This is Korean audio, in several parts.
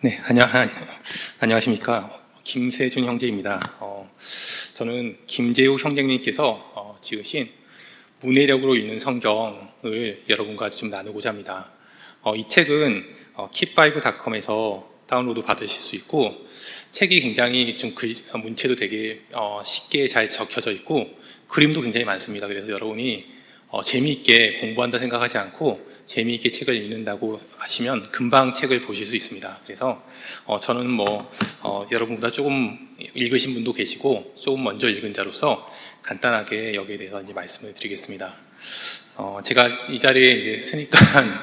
네, 안녕하십니까. 김세준 형제입니다. 저는 김재우 형제님께서 지으신 문해력으로 읽는 성경을 여러분과 좀 나누고자 합니다. 이 책은 keep5.com에서 다운로드 받으실 수 있고, 책이 굉장히 좀 문체도 되게 쉽게 잘 적혀져 있고, 그림도 굉장히 많습니다. 그래서 여러분이 재미있게 공부한다 생각하지 않고 재미있게 책을 읽는다고 하시면 금방 책을 보실 수 있습니다. 그래서 저는 여러분보다 조금 읽으신 분도 계시고 조금 먼저 읽은 자로서 간단하게 여기에 대해서 이제 말씀을 드리겠습니다. 제가 이 자리에 이제 쓰니까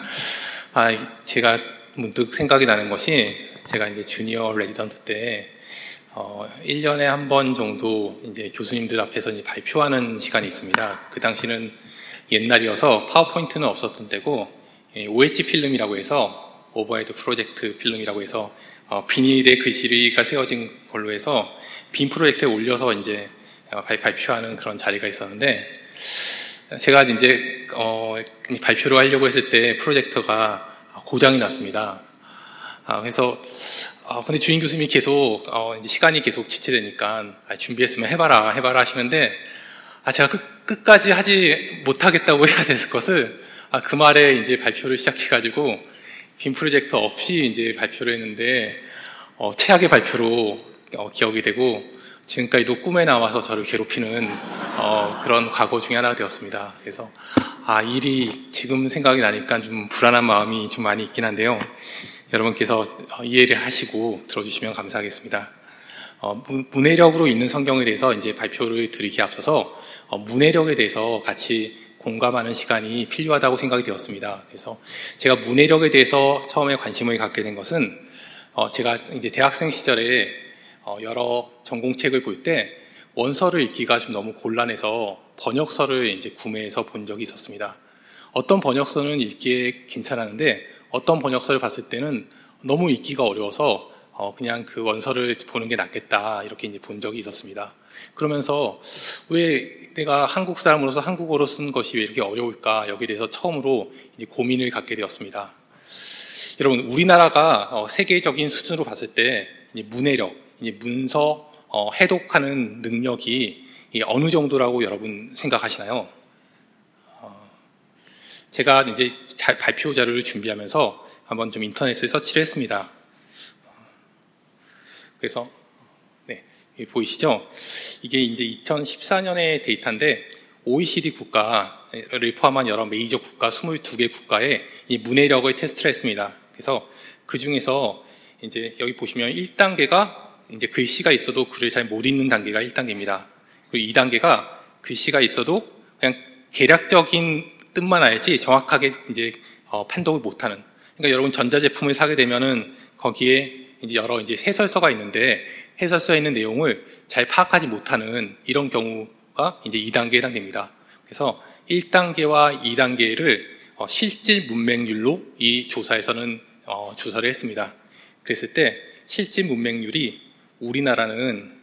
제가 문득 생각이 나는 것이, 제가 이제 주니어 레지던트 때 1년에 한 번 정도 이제 교수님들 앞에서 이제 발표하는 시간이 있습니다. 그 당시는 옛날이어서 파워포인트는 없었던 때고, OH 필름이라고 해서 오버헤드 프로젝트 필름이라고 해서 비닐에 글씨가 세워진 걸로 해서 빔 프로젝트에 올려서 이제 발표하는 그런 자리가 있었는데, 제가 이제 발표를 하려고 했을 때 프로젝터가 고장이 났습니다. 그래서 근데 주임 교수님이 계속 이제 시간이 계속 지체되니까 준비했으면 해봐라 하시는데, 제가 끝까지 하지 못하겠다고 해야 될 것을 그 말에 이제 발표를 시작해가지고 빔 프로젝터 없이 이제 발표를 했는데 최악의 발표로 기억이 되고, 지금까지도 꿈에 나와서 저를 괴롭히는 그런 과거 중에 하나가 되었습니다. 그래서 일이 지금 생각이 나니까 좀 불안한 마음이 좀 많이 있긴 한데요. 여러분께서 이해를 하시고 들어주시면 감사하겠습니다. 문해력으로 읽는 성경에 대해서 이제 발표를 드리기에 앞서서 문해력에 대해서 같이 공감하는 시간이 필요하다고 생각이 되었습니다. 그래서 제가 문해력에 대해서 처음에 관심을 갖게 된 것은, 제가 이제 대학생 시절에 여러 전공책을 볼 때 원서를 읽기가 좀 너무 곤란해서 번역서를 이제 구매해서 본 적이 있었습니다. 어떤 번역서는 읽기에 괜찮았는데 어떤 번역서를 봤을 때는 너무 읽기가 어려워서 그냥 그 원서를 보는 게 낫겠다, 이렇게 이제 본 적이 있었습니다. 그러면서 왜 내가 한국 사람으로서 한국어로 쓴 것이 왜 이렇게 어려울까, 여기에 대해서 처음으로 이제 고민을 갖게 되었습니다. 여러분, 우리나라가 세계적인 수준으로 봤을 때 이제 문해력, 이제 문서 해독하는 능력이 어느 정도라고 여러분 생각하시나요? 제가 이제 발표 자료를 준비하면서 한번 좀 인터넷을 서치를 했습니다. 그래서 보이시죠? 이게 이제 2014년의 데이터인데, OECD 국가를 포함한 여러 메이저 국가 22개 국가에 이 문해력을 테스트를 했습니다. 그래서 그 중에서 이제 여기 보시면 1단계가 이제 글씨가 있어도 글을 잘 못 읽는 단계가 1단계입니다. 그리고 2단계가 글씨가 있어도 그냥 개략적인 뜻만 알지 정확하게 이제 판독을 못하는. 그러니까 여러분, 전자제품을 사게 되면은 거기에 이제 여러 이제 해설서가 있는데 해설서에 있는 내용을 잘 파악하지 못하는 이런 경우가 이제 2단계에 해당됩니다. 그래서 1단계와 2단계를 실질 문맹률로 이 조사에서는 조사를 했습니다. 그랬을 때 실질 문맹률이 우리나라는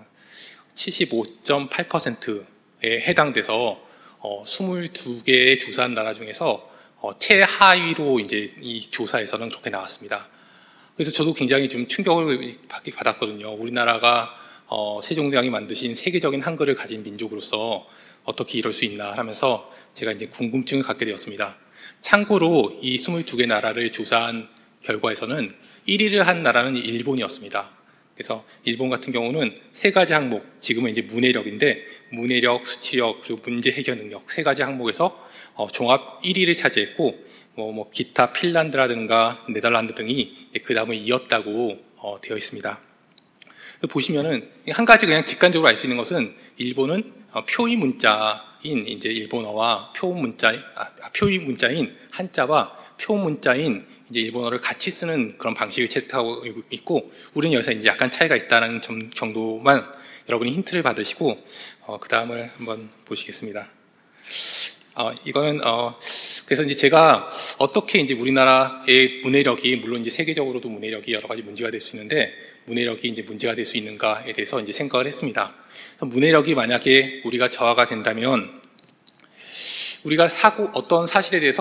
75.8%에 해당돼서 22개의 조사한 나라 중에서 최하위로 이제 이 조사에서는 그렇게 나왔습니다. 그래서 저도 굉장히 좀 충격을 받았거든요. 우리나라가 세종대왕이 만드신 세계적인 한글을 가진 민족으로서 어떻게 이럴 수 있나 하면서 제가 이제 궁금증을 갖게 되었습니다. 참고로 이 22개 나라를 조사한 결과에서는 1위를 한 나라는 일본이었습니다. 그래서 일본 같은 경우는 세 가지 항목, 지금은 이제 문해력인데 문해력, 수치력, 그리고 문제 해결 능력 세 가지 항목에서 종합 1위를 차지했고, 기타 핀란드라든가 네덜란드 등이 그 다음을 이었다고 되어 있습니다. 보시면은 한 가지 그냥 직관적으로 알 수 있는 것은, 일본은 표의 문자인 이제 일본어와 표의 문자인 한자와 표 문자인 이제 일본어를 같이 쓰는 그런 방식을 채택하고 있고, 우리는 여기서 이제 약간 차이가 있다는 점 정도만 여러분이 힌트를 받으시고 그 다음을 한번 보시겠습니다. 이거는 그래서 이제 제가 어떻게 이제 우리나라의 문해력이, 물론 이제 세계적으로도 문해력이 여러 가지 문제가 될 수 있는데 문해력이 이제 문제가 될 수 있는가에 대해서 이제 생각을 했습니다. 그래서 문해력이 만약에 우리가 저하가 된다면, 우리가 어떤 사실에 대해서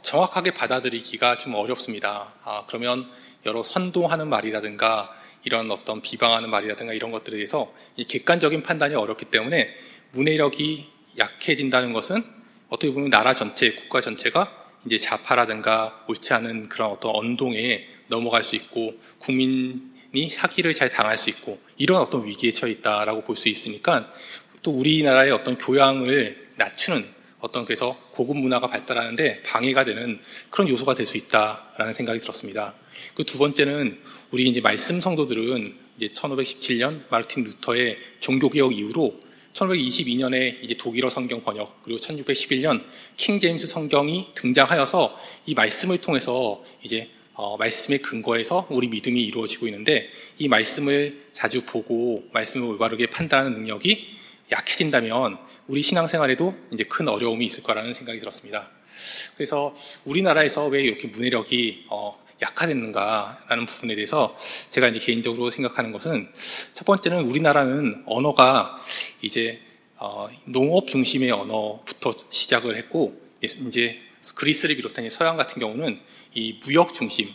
정확하게 받아들이기가 좀 어렵습니다. 그러면 여러 선동하는 말이라든가 이런 어떤 비방하는 말이라든가 이런 것들에 대해서 이 객관적인 판단이 어렵기 때문에 문해력이 약해진다는 것은 어떻게 보면 나라 전체, 국가 전체가 이제 좌파라든가 옳지 않은 그런 어떤 언동에 넘어갈 수 있고 국민이 사기를 잘 당할 수 있고 이런 어떤 위기에 처해 있다라고 볼 수 있으니까 또 우리나라의 어떤 교양을 낮추는 어떤 그래서 고급 문화가 발달하는데 방해가 되는 그런 요소가 될 수 있다라는 생각이 들었습니다. 그 두 번째는 우리 이제 말씀 성도들은 이제 1517년 마르틴 루터의 종교개혁 이후로 1522년에 이제 독일어 성경 번역 그리고 1611년 킹 제임스 성경이 등장하여서 이 말씀을 통해서 이제 말씀의 근거에서 우리 믿음이 이루어지고 있는데 이 말씀을 자주 보고 말씀을 올바르게 판단하는 능력이 약해진다면 우리 신앙생활에도 이제 큰 어려움이 있을 거라는 생각이 들었습니다. 그래서 우리나라에서 왜 이렇게 문해력이 약화됐는가라는 부분에 대해서 제가 이제 개인적으로 생각하는 것은 첫 번째는 우리나라는 언어가 이제 농업 중심의 언어부터 시작을 했고 이제 그리스를 비롯한 서양 같은 경우는 이 무역 중심의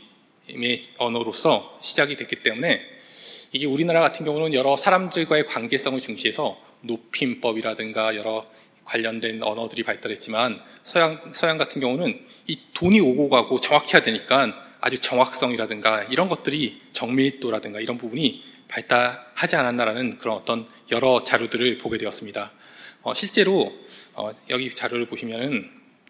언어로서 시작이 됐기 때문에 이게 우리나라 같은 경우는 여러 사람들과의 관계성을 중시해서 높임법이라든가 여러 관련된 언어들이 발달했지만 서양 같은 경우는 이 돈이 오고 가고 정확해야 되니까 아주 정확성이라든가 이런 것들이 정밀도라든가 이런 부분이 발달하지 않았나라는 그런 어떤 여러 자료들을 보게 되었습니다. 실제로 여기 자료를 보시면은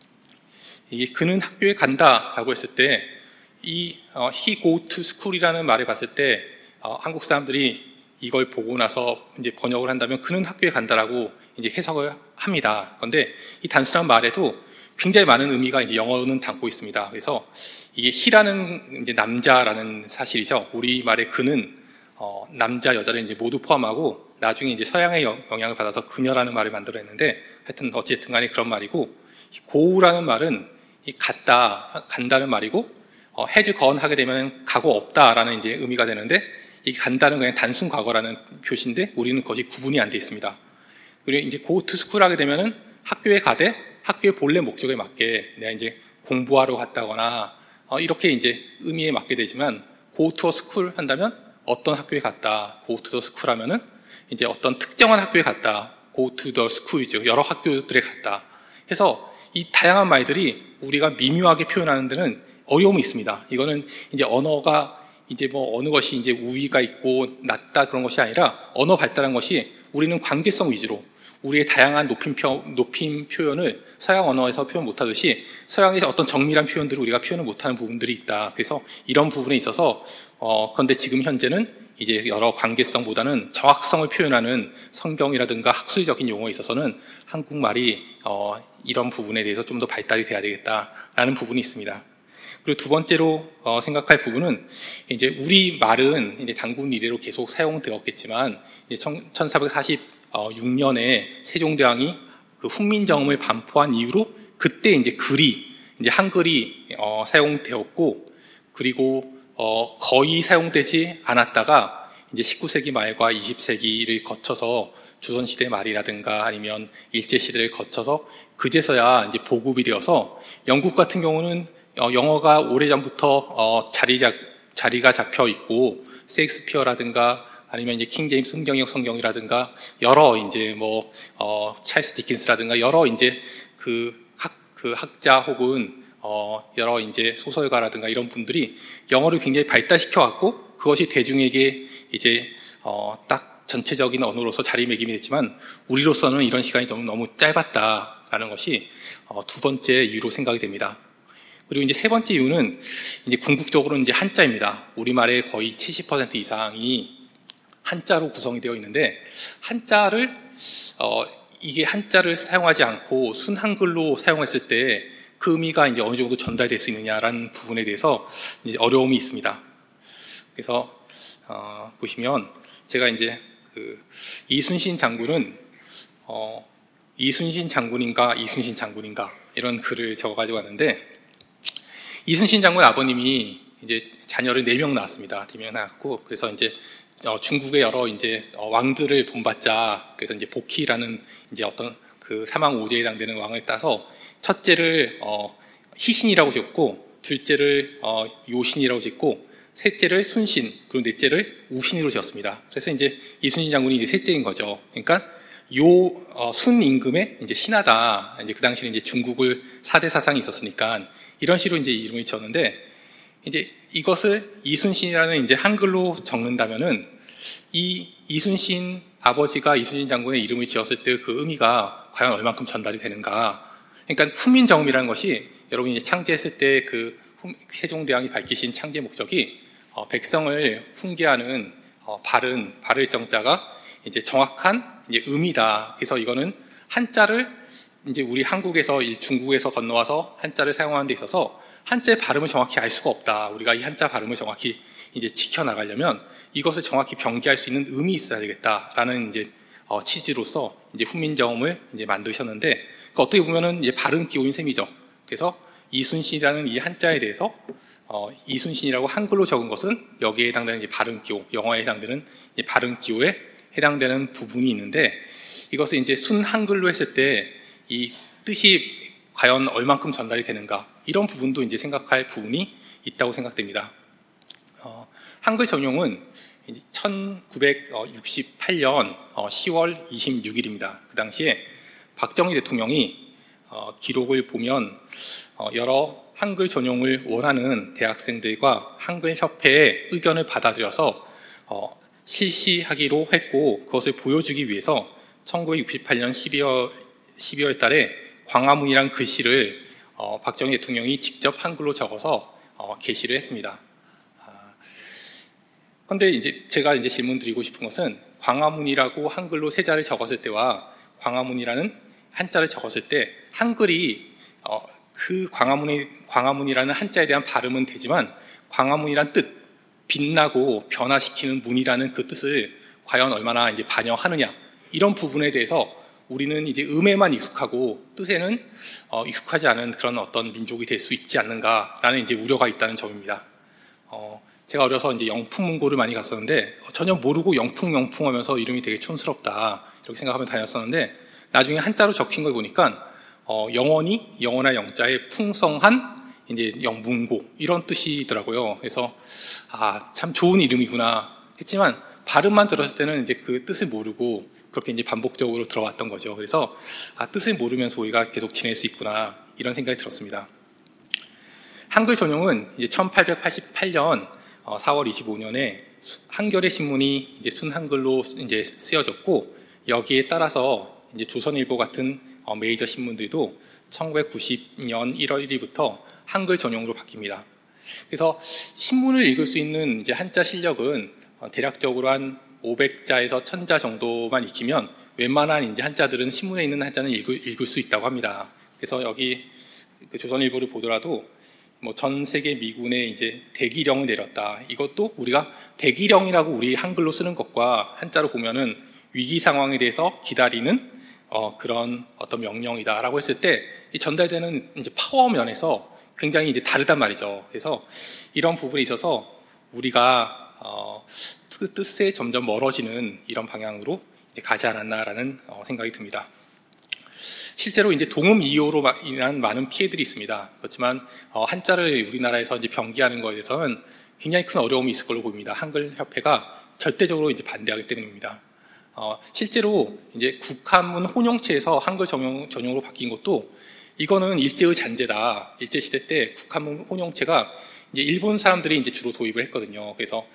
이게 그는 학교에 간다라고 했을 때 이 he go to school이라는 말을 봤을 때 한국 사람들이 이걸 보고 나서 이제 번역을 한다면 그는 학교에 간다라고 이제 해석을 합니다. 그런데 이 단순한 말에도 굉장히 많은 의미가 이제 영어는 담고 있습니다. 그래서 이게 he라는 이제 남자라는 사실이죠. 우리 말의 그는 남자 여자를 이제 모두 포함하고 나중에 이제 서양의 영향을 받아서 그녀라는 말을 만들어냈는데 하여튼 어쨌든 간에 그런 말이고 go라는 말은 이 간다는 말이고 has gone 하게 되면 가고 없다라는 이제 의미가 되는데 이 간다는 그냥 단순 과거라는 표시인데 우리는 그것이 구분이 안 돼 있습니다. 그리고 이제 go to school 하게 되면은 학교에 가되 학교의 본래 목적에 맞게 내가 이제 공부하러 갔다거나 이렇게 이제 의미에 맞게 되지만 go to a school 한다면 어떤 학교에 갔다. go to the school 하면은 이제 어떤 특정한 학교에 갔다. go to the school이죠. 여러 학교들에 갔다. 해서 이 다양한 말들이 우리가 미묘하게 표현하는 데는 어려움이 있습니다. 이거는 이제 언어가 이제 뭐 어느 것이 이제 우위가 있고 낮다 그런 것이 아니라 언어 발달한 것이 우리는 관계성 위주로 우리의 다양한 높임 표현을 서양 언어에서 표현 못하듯이 서양의 어떤 정밀한 표현들을 우리가 표현을 못하는 부분들이 있다. 그래서 이런 부분에 있어서 그런데 지금 현재는 이제 여러 관계성보다는 정확성을 표현하는 성경이라든가 학술적인 용어에 있어서는 한국말이 이런 부분에 대해서 좀 더 발달이 돼야 되겠다라는 부분이 있습니다. 그리고 두 번째로 생각할 부분은 이제 우리 말은 이제 단군 이래로 계속 사용되었겠지만 이제 1446년에 세종대왕이 그 훈민정음을 반포한 이후로 그때 이제 이제 한글이 사용되었고 그리고 거의 사용되지 않았다가 이제 19세기 말과 20세기를 거쳐서 조선시대 말이라든가 아니면 일제시대를 거쳐서 그제서야 이제 보급이 되어서 영국 같은 경우는 영어가 오래전부터 자리가 잡혀 있고 셰익스피어라든가 아니면 이제 킹 제임스 흥경역 성경이라든가 여러 이제 찰스 디킨스라든가 여러 이제 그 학자 혹은 여러 이제 소설가라든가 이런 분들이 영어를 굉장히 발달시켜 갖고 그것이 대중에게 이제 딱 전체적인 언어로서 자리매김이 됐지만 우리로서는 이런 시간이 너무 짧았다라는 것이 두 번째 이유로 생각이 됩니다. 그리고 이제 세 번째 이유는 이제 궁극적으로 이제 한자입니다. 우리말의 거의 70% 이상이 한자로 구성이 되어 있는데 한자를 이게 한자를 사용하지 않고 순한글로 사용했을 때 그 의미가 이제 어느 정도 전달될 수 있느냐라는 부분에 대해서 이제 어려움이 있습니다. 그래서 보시면 제가 이제 이순신 장군은 이순신 장군인가 이런 글을 적어가지고 왔는데 이순신 장군 아버님이 이제 자녀를 4명 낳았습니다. 4명 낳았고 그래서 이제 중국의 여러 이제 왕들을 본받자 그래서 이제 복희라는 이제 어떤 그 사망 오제에 해당되는 왕을 따서 첫째를 희신이라고 적고, 둘째를 요신이라고 짓고, 셋째를 순신, 그리고 넷째를 우신으로 지었습니다. 그래서 이제 이순신 장군이 이제 셋째인 거죠. 그러니까 순임금의 이제 신하다. 이제 그 당시에 이제 중국을 4대 사상이 있었으니까 이런 식으로 이제 이름을 지었는데, 이제 이것을 이순신이라는 이제 한글로 적는다면은 이 이순신 아버지가 이순신 장군의 이름을 지었을 때 그 의미가 과연 얼만큼 전달이 되는가. 그러니까 훈민정음이라는 것이 여러분이 창제했을 때 그 세종대왕이 밝히신 창제 목적이 백성을 훈계하는 바를 정자가 이제 정확한 이제 의미다. 그래서 이거는 한자를 이제 우리 한국에서 중국에서 건너와서 한자를 사용하는 데 있어서 한자의 발음을 정확히 알 수가 없다. 우리가 이 한자 발음을 정확히 이제 지켜나가려면 이것을 정확히 병기할 수 있는 음이 있어야 되겠다라는 이제 취지로서 이제 훈민정음을 이제 만드셨는데, 그러니까 어떻게 보면은 이제 발음 기호인 셈이죠. 그래서 이순신이라는 이 한자에 대해서 이순신이라고 한글로 적은 것은 여기에 해당되는 이제 발음 기호, 영어에 해당되는 이제 발음 기호에 해당되는 부분이 있는데, 이것을 이제 순 한글로 했을 때 이 뜻이 과연 얼만큼 전달이 되는가, 이런 부분도 이제 생각할 부분이 있다고 생각됩니다. 한글 전용은 1968년 10월 26일입니다. 그 당시에 박정희 대통령이 기록을 보면 여러 한글 전용을 원하는 대학생들과 한글협회의 의견을 받아들여서 실시하기로 했고, 그것을 보여주기 위해서 1968년 12월 달에 광화문이란 글씨를 박정희 대통령이 직접 한글로 적어서 게시를 했습니다. 그런데 이제 제가 이제 질문 드리고 싶은 것은, 광화문이라고 한글로 세자를 적었을 때와 광화문이라는 한자를 적었을 때 한글이 그 광화문이라는 한자에 대한 발음은 되지만 광화문이란 뜻, 빛나고 변화시키는 문이라는 그 뜻을 과연 얼마나 이제 반영하느냐, 이런 부분에 대해서 우리는 이제 음에만 익숙하고 뜻에는 익숙하지 않은 그런 어떤 민족이 될 수 있지 않는가라는 이제 우려가 있다는 점입니다. 제가 어려서 이제 영풍문고를 많이 갔었는데 전혀 모르고 영풍하면서 이름이 되게 촌스럽다 이렇게 생각하며 다녔었는데, 나중에 한자로 적힌 걸 보니까 영원할 영자에 풍성한 이제 영문고, 이런 뜻이더라고요. 그래서 참 좋은 이름이구나 했지만 발음만 들었을 때는 이제 그 뜻을 모르고 그렇게 이제 반복적으로 들어왔던 거죠. 그래서 뜻을 모르면서 우리가 계속 지낼 수 있구나, 이런 생각이 들었습니다. 한글 전용은 이제 1888년 4월 25년에 한겨레 신문이 이제 순한글로 이제 쓰여졌고, 여기에 따라서 이제 조선일보 같은 메이저 신문들도 1990년 1월 1일부터 한글 전용으로 바뀝니다. 그래서 신문을 읽을 수 있는 이제 한자 실력은 대략적으로 한 500자에서 1000자 정도만 익히면 웬만한 이제 한자들은 신문에 있는 한자는 읽을 수 있다고 합니다. 그래서 여기 그 조선일보를 보더라도 전 세계 미군에 이제 대기령을 내렸다. 이것도 우리가 대기령이라고 우리 한글로 쓰는 것과 한자로 보면은 위기 상황에 대해서 기다리는 그런 어떤 명령이다라고 했을 때 이 전달되는 이제 파워 면에서 굉장히 이제 다르단 말이죠. 그래서 이런 부분에 있어서 우리가 뜻에 점점 멀어지는 이런 방향으로 이제 가지 않았나라는 생각이 듭니다. 실제로 이제 동음 이호로 인한 많은 피해들이 있습니다. 그렇지만 한자를 우리나라에서 이제 병기하는 것에 대해서는 굉장히 큰 어려움이 있을 걸로 보입니다. 한글협회가 절대적으로 이제 반대하기 때문입니다. 실제로 이제 국한문 혼용체에서 한글 전용으로 바뀐 것도 이거는 일제의 잔재다. 일제 시대 때 국한문 혼용체가 이제 일본 사람들이 이제 주로 도입을 했거든요. 그래서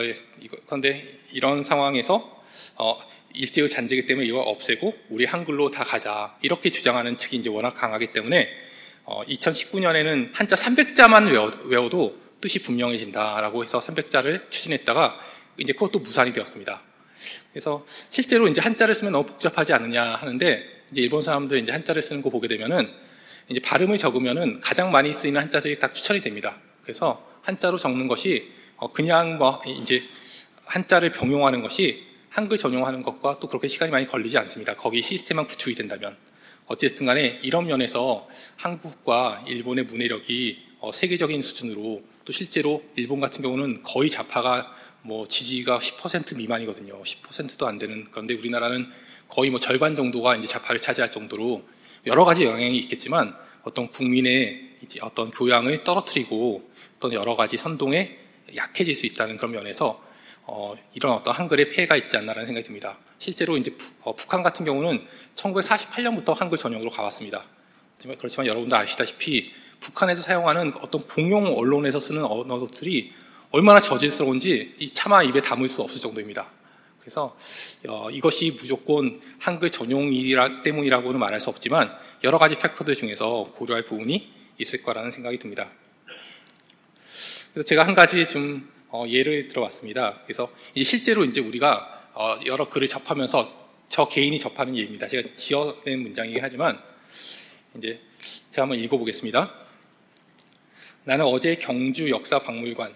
그런데 이런 상황에서 일제의 잔재이기 때문에 이걸 없애고 우리 한글로 다 가자, 이렇게 주장하는 측이 이제 워낙 강하기 때문에 2019년에는 한자 300자만 외워도 뜻이 분명해진다라고 해서 300자를 추진했다가 이제 그것도 무산이 되었습니다. 그래서 실제로 이제 한자를 쓰면 너무 복잡하지 않느냐 하는데, 이제 일본 사람들 이제 한자를 쓰는 거 보게 되면은 이제 발음을 적으면은 가장 많이 쓰이는 한자들이 딱 추천이 됩니다. 그래서 한자로 적는 것이 그냥 이제 한자를 병용하는 것이 한글 전용하는 것과 또 그렇게 시간이 많이 걸리지 않습니다. 거기 시스템만 구축이 된다면. 어쨌든 간에 이런 면에서 한국과 일본의 문해력이 세계적인 수준으로, 또 실제로 일본 같은 경우는 거의 좌파가 지지가 10% 미만이거든요. 10%도 안 되는. 그런데 우리나라는 거의 절반 정도가 이제 좌파를 차지할 정도로 여러 가지 영향이 있겠지만 어떤 국민의 이제 어떤 교양을 떨어뜨리고 어떤 여러 가지 선동에 약해질 수 있다는 그런 면에서 이런 어떤 한글에 폐해가 있지 않나라는 생각이 듭니다. 실제로 이제 북한 같은 경우는 1948년부터 한글 전용으로 가왔습니다. 그렇지만 여러분도 아시다시피 북한에서 사용하는 어떤 공용 언론에서 쓰는 언어들이 얼마나 저질스러운지 차마 입에 담을 수 없을 정도입니다. 그래서 이것이 무조건 한글 전용이라 때문이라고는 말할 수 없지만 여러 가지 팩터들 중에서 고려할 부분이 있을 거라는 생각이 듭니다. 그래서 제가 한 가지 좀 예를 들어봤습니다. 그래서 실제로 이제 우리가 여러 글을 접하면서 저 개인이 접하는 예입니다. 제가 지어낸 문장이긴 하지만 이제 제가 한번 읽어보겠습니다. 나는 어제 경주 역사박물관에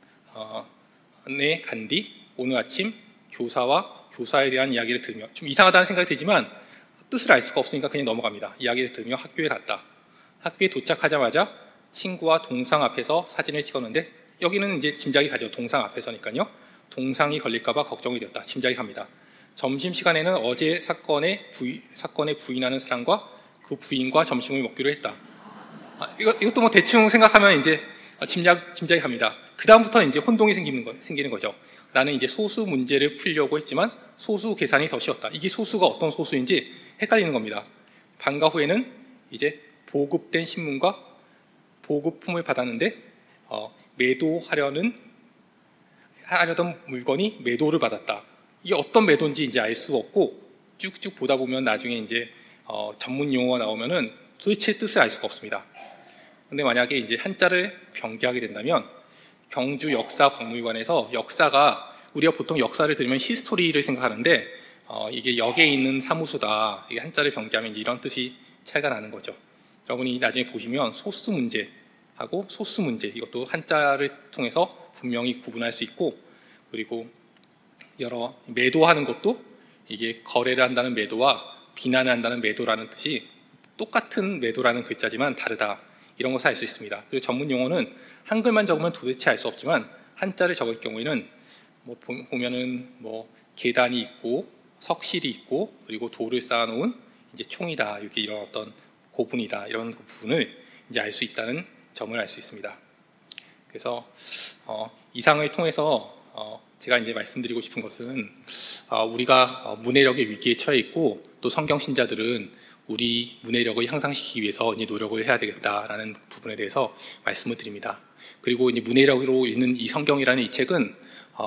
간 뒤 오늘 아침 교사와 교사에 대한 이야기를 들으며, 좀 이상하다는 생각이 들지만 뜻을 알 수가 없으니까 그냥 넘어갑니다. 이야기를 들으며 학교에 갔다. 학교에 도착하자마자 친구와 동상 앞에서 사진을 찍었는데, 여기는 이제 짐작이 가죠. 동상 앞에서니까요. 동상이 걸릴까봐 걱정이 되었다. 짐작이 갑니다. 점심시간에는 어제 사건에 부인하는 사람과 그 부인과 점심을 먹기로 했다. 이것도 뭐 대충 생각하면 이제 짐작이 갑니다. 그 다음부터 이제 혼동이 생기는 거죠. 나는 이제 소수 문제를 풀려고 했지만 소수 계산이 더 쉬웠다. 이게 소수가 어떤 소수인지 헷갈리는 겁니다. 방과 후에는 이제 보급된 신문과 보급품을 받았는데 매도하려던 물건이 매도를 받았다. 이게 어떤 매도인지 이제 알 수 없고 쭉쭉 보다 보면 나중에 이제 전문 용어가 나오면은 도대체 뜻을 알 수가 없습니다. 근데 만약에 이제 한자를 변기하게 된다면 경주 역사박물관에서 역사가, 우리가 보통 역사를 들으면 히스토리를 생각하는데 이게 역에 있는 사무소다. 이게 한자를 변기하면 이제 이런 뜻이 차이가 나는 거죠. 여러분이 나중에 보시면 소수 문제하고 소수 문제, 이것도 한자를 통해서 분명히 구분할 수 있고, 그리고 여러 매도하는 것도 이게 거래를 한다는 매도와 비난을 한다는 매도라는 뜻이 똑같은 매도라는 글자지만 다르다. 이런 것을 알 수 있습니다. 그리고 전문 용어는 한글만 적으면 도대체 알 수 없지만 한자를 적을 경우에는 뭐 보면은 뭐 계단이 있고 석실이 있고 그리고 돌을 쌓아놓은 이제 총이다. 이렇게 이런 어떤 고분이다. 이런 부분을 이제 알 수 있다는 점을 알 수 있습니다. 그래서 이상을 통해서 제가 이제 말씀드리고 싶은 것은 우리가 문해력의 위기에 처해 있고 또 성경 신자들은 우리 문해력을 향상시키기 위해서 이제 노력을 해야 되겠다라는 부분에 대해서 말씀을 드립니다. 그리고 이제 문해력으로 읽는 이 성경이라는 이 책은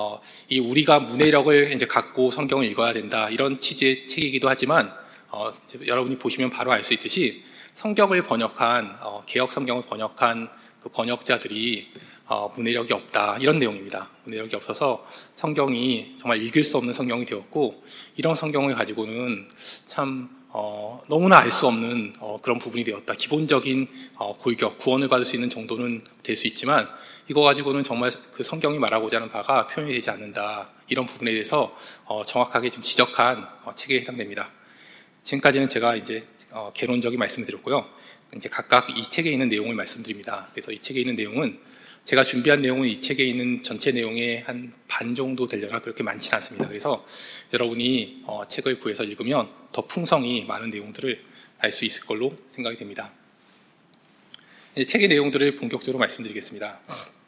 이 우리가 문해력을 이제 갖고 성경을 읽어야 된다 이런 취지의 책이기도 하지만 여러분이 보시면 바로 알 수 있듯이 성경을 번역한 개역 성경을 번역한 그 번역자들이 문해력이 없다 이런 내용입니다. 문해력이 없어서 성경이 정말 읽을 수 없는 성경이 되었고, 이런 성경을 가지고는 참 너무나 알 수 없는 그런 부분이 되었다. 기본적인 골격, 구원을 받을 수 있는 정도는 될 수 있지만 이거 가지고는 정말 그 성경이 말하고자 하는 바가 표현이 되지 않는다. 이런 부분에 대해서 정확하게 좀 지적한 책에 해당됩니다. 지금까지는 제가 이제 개론적인 말씀을 드렸고요. 이제 각각 이 책에 있는 내용을 말씀드립니다. 그래서 이 책에 있는 내용은 제가 준비한 내용은 이 책에 있는 전체 내용의 한 반 정도 되려나 그렇게 많지는 않습니다. 그래서 여러분이 책을 구해서 읽으면 더 풍성히 많은 내용들을 알 수 있을 걸로 생각이 됩니다. 책의 내용들을 본격적으로 말씀드리겠습니다.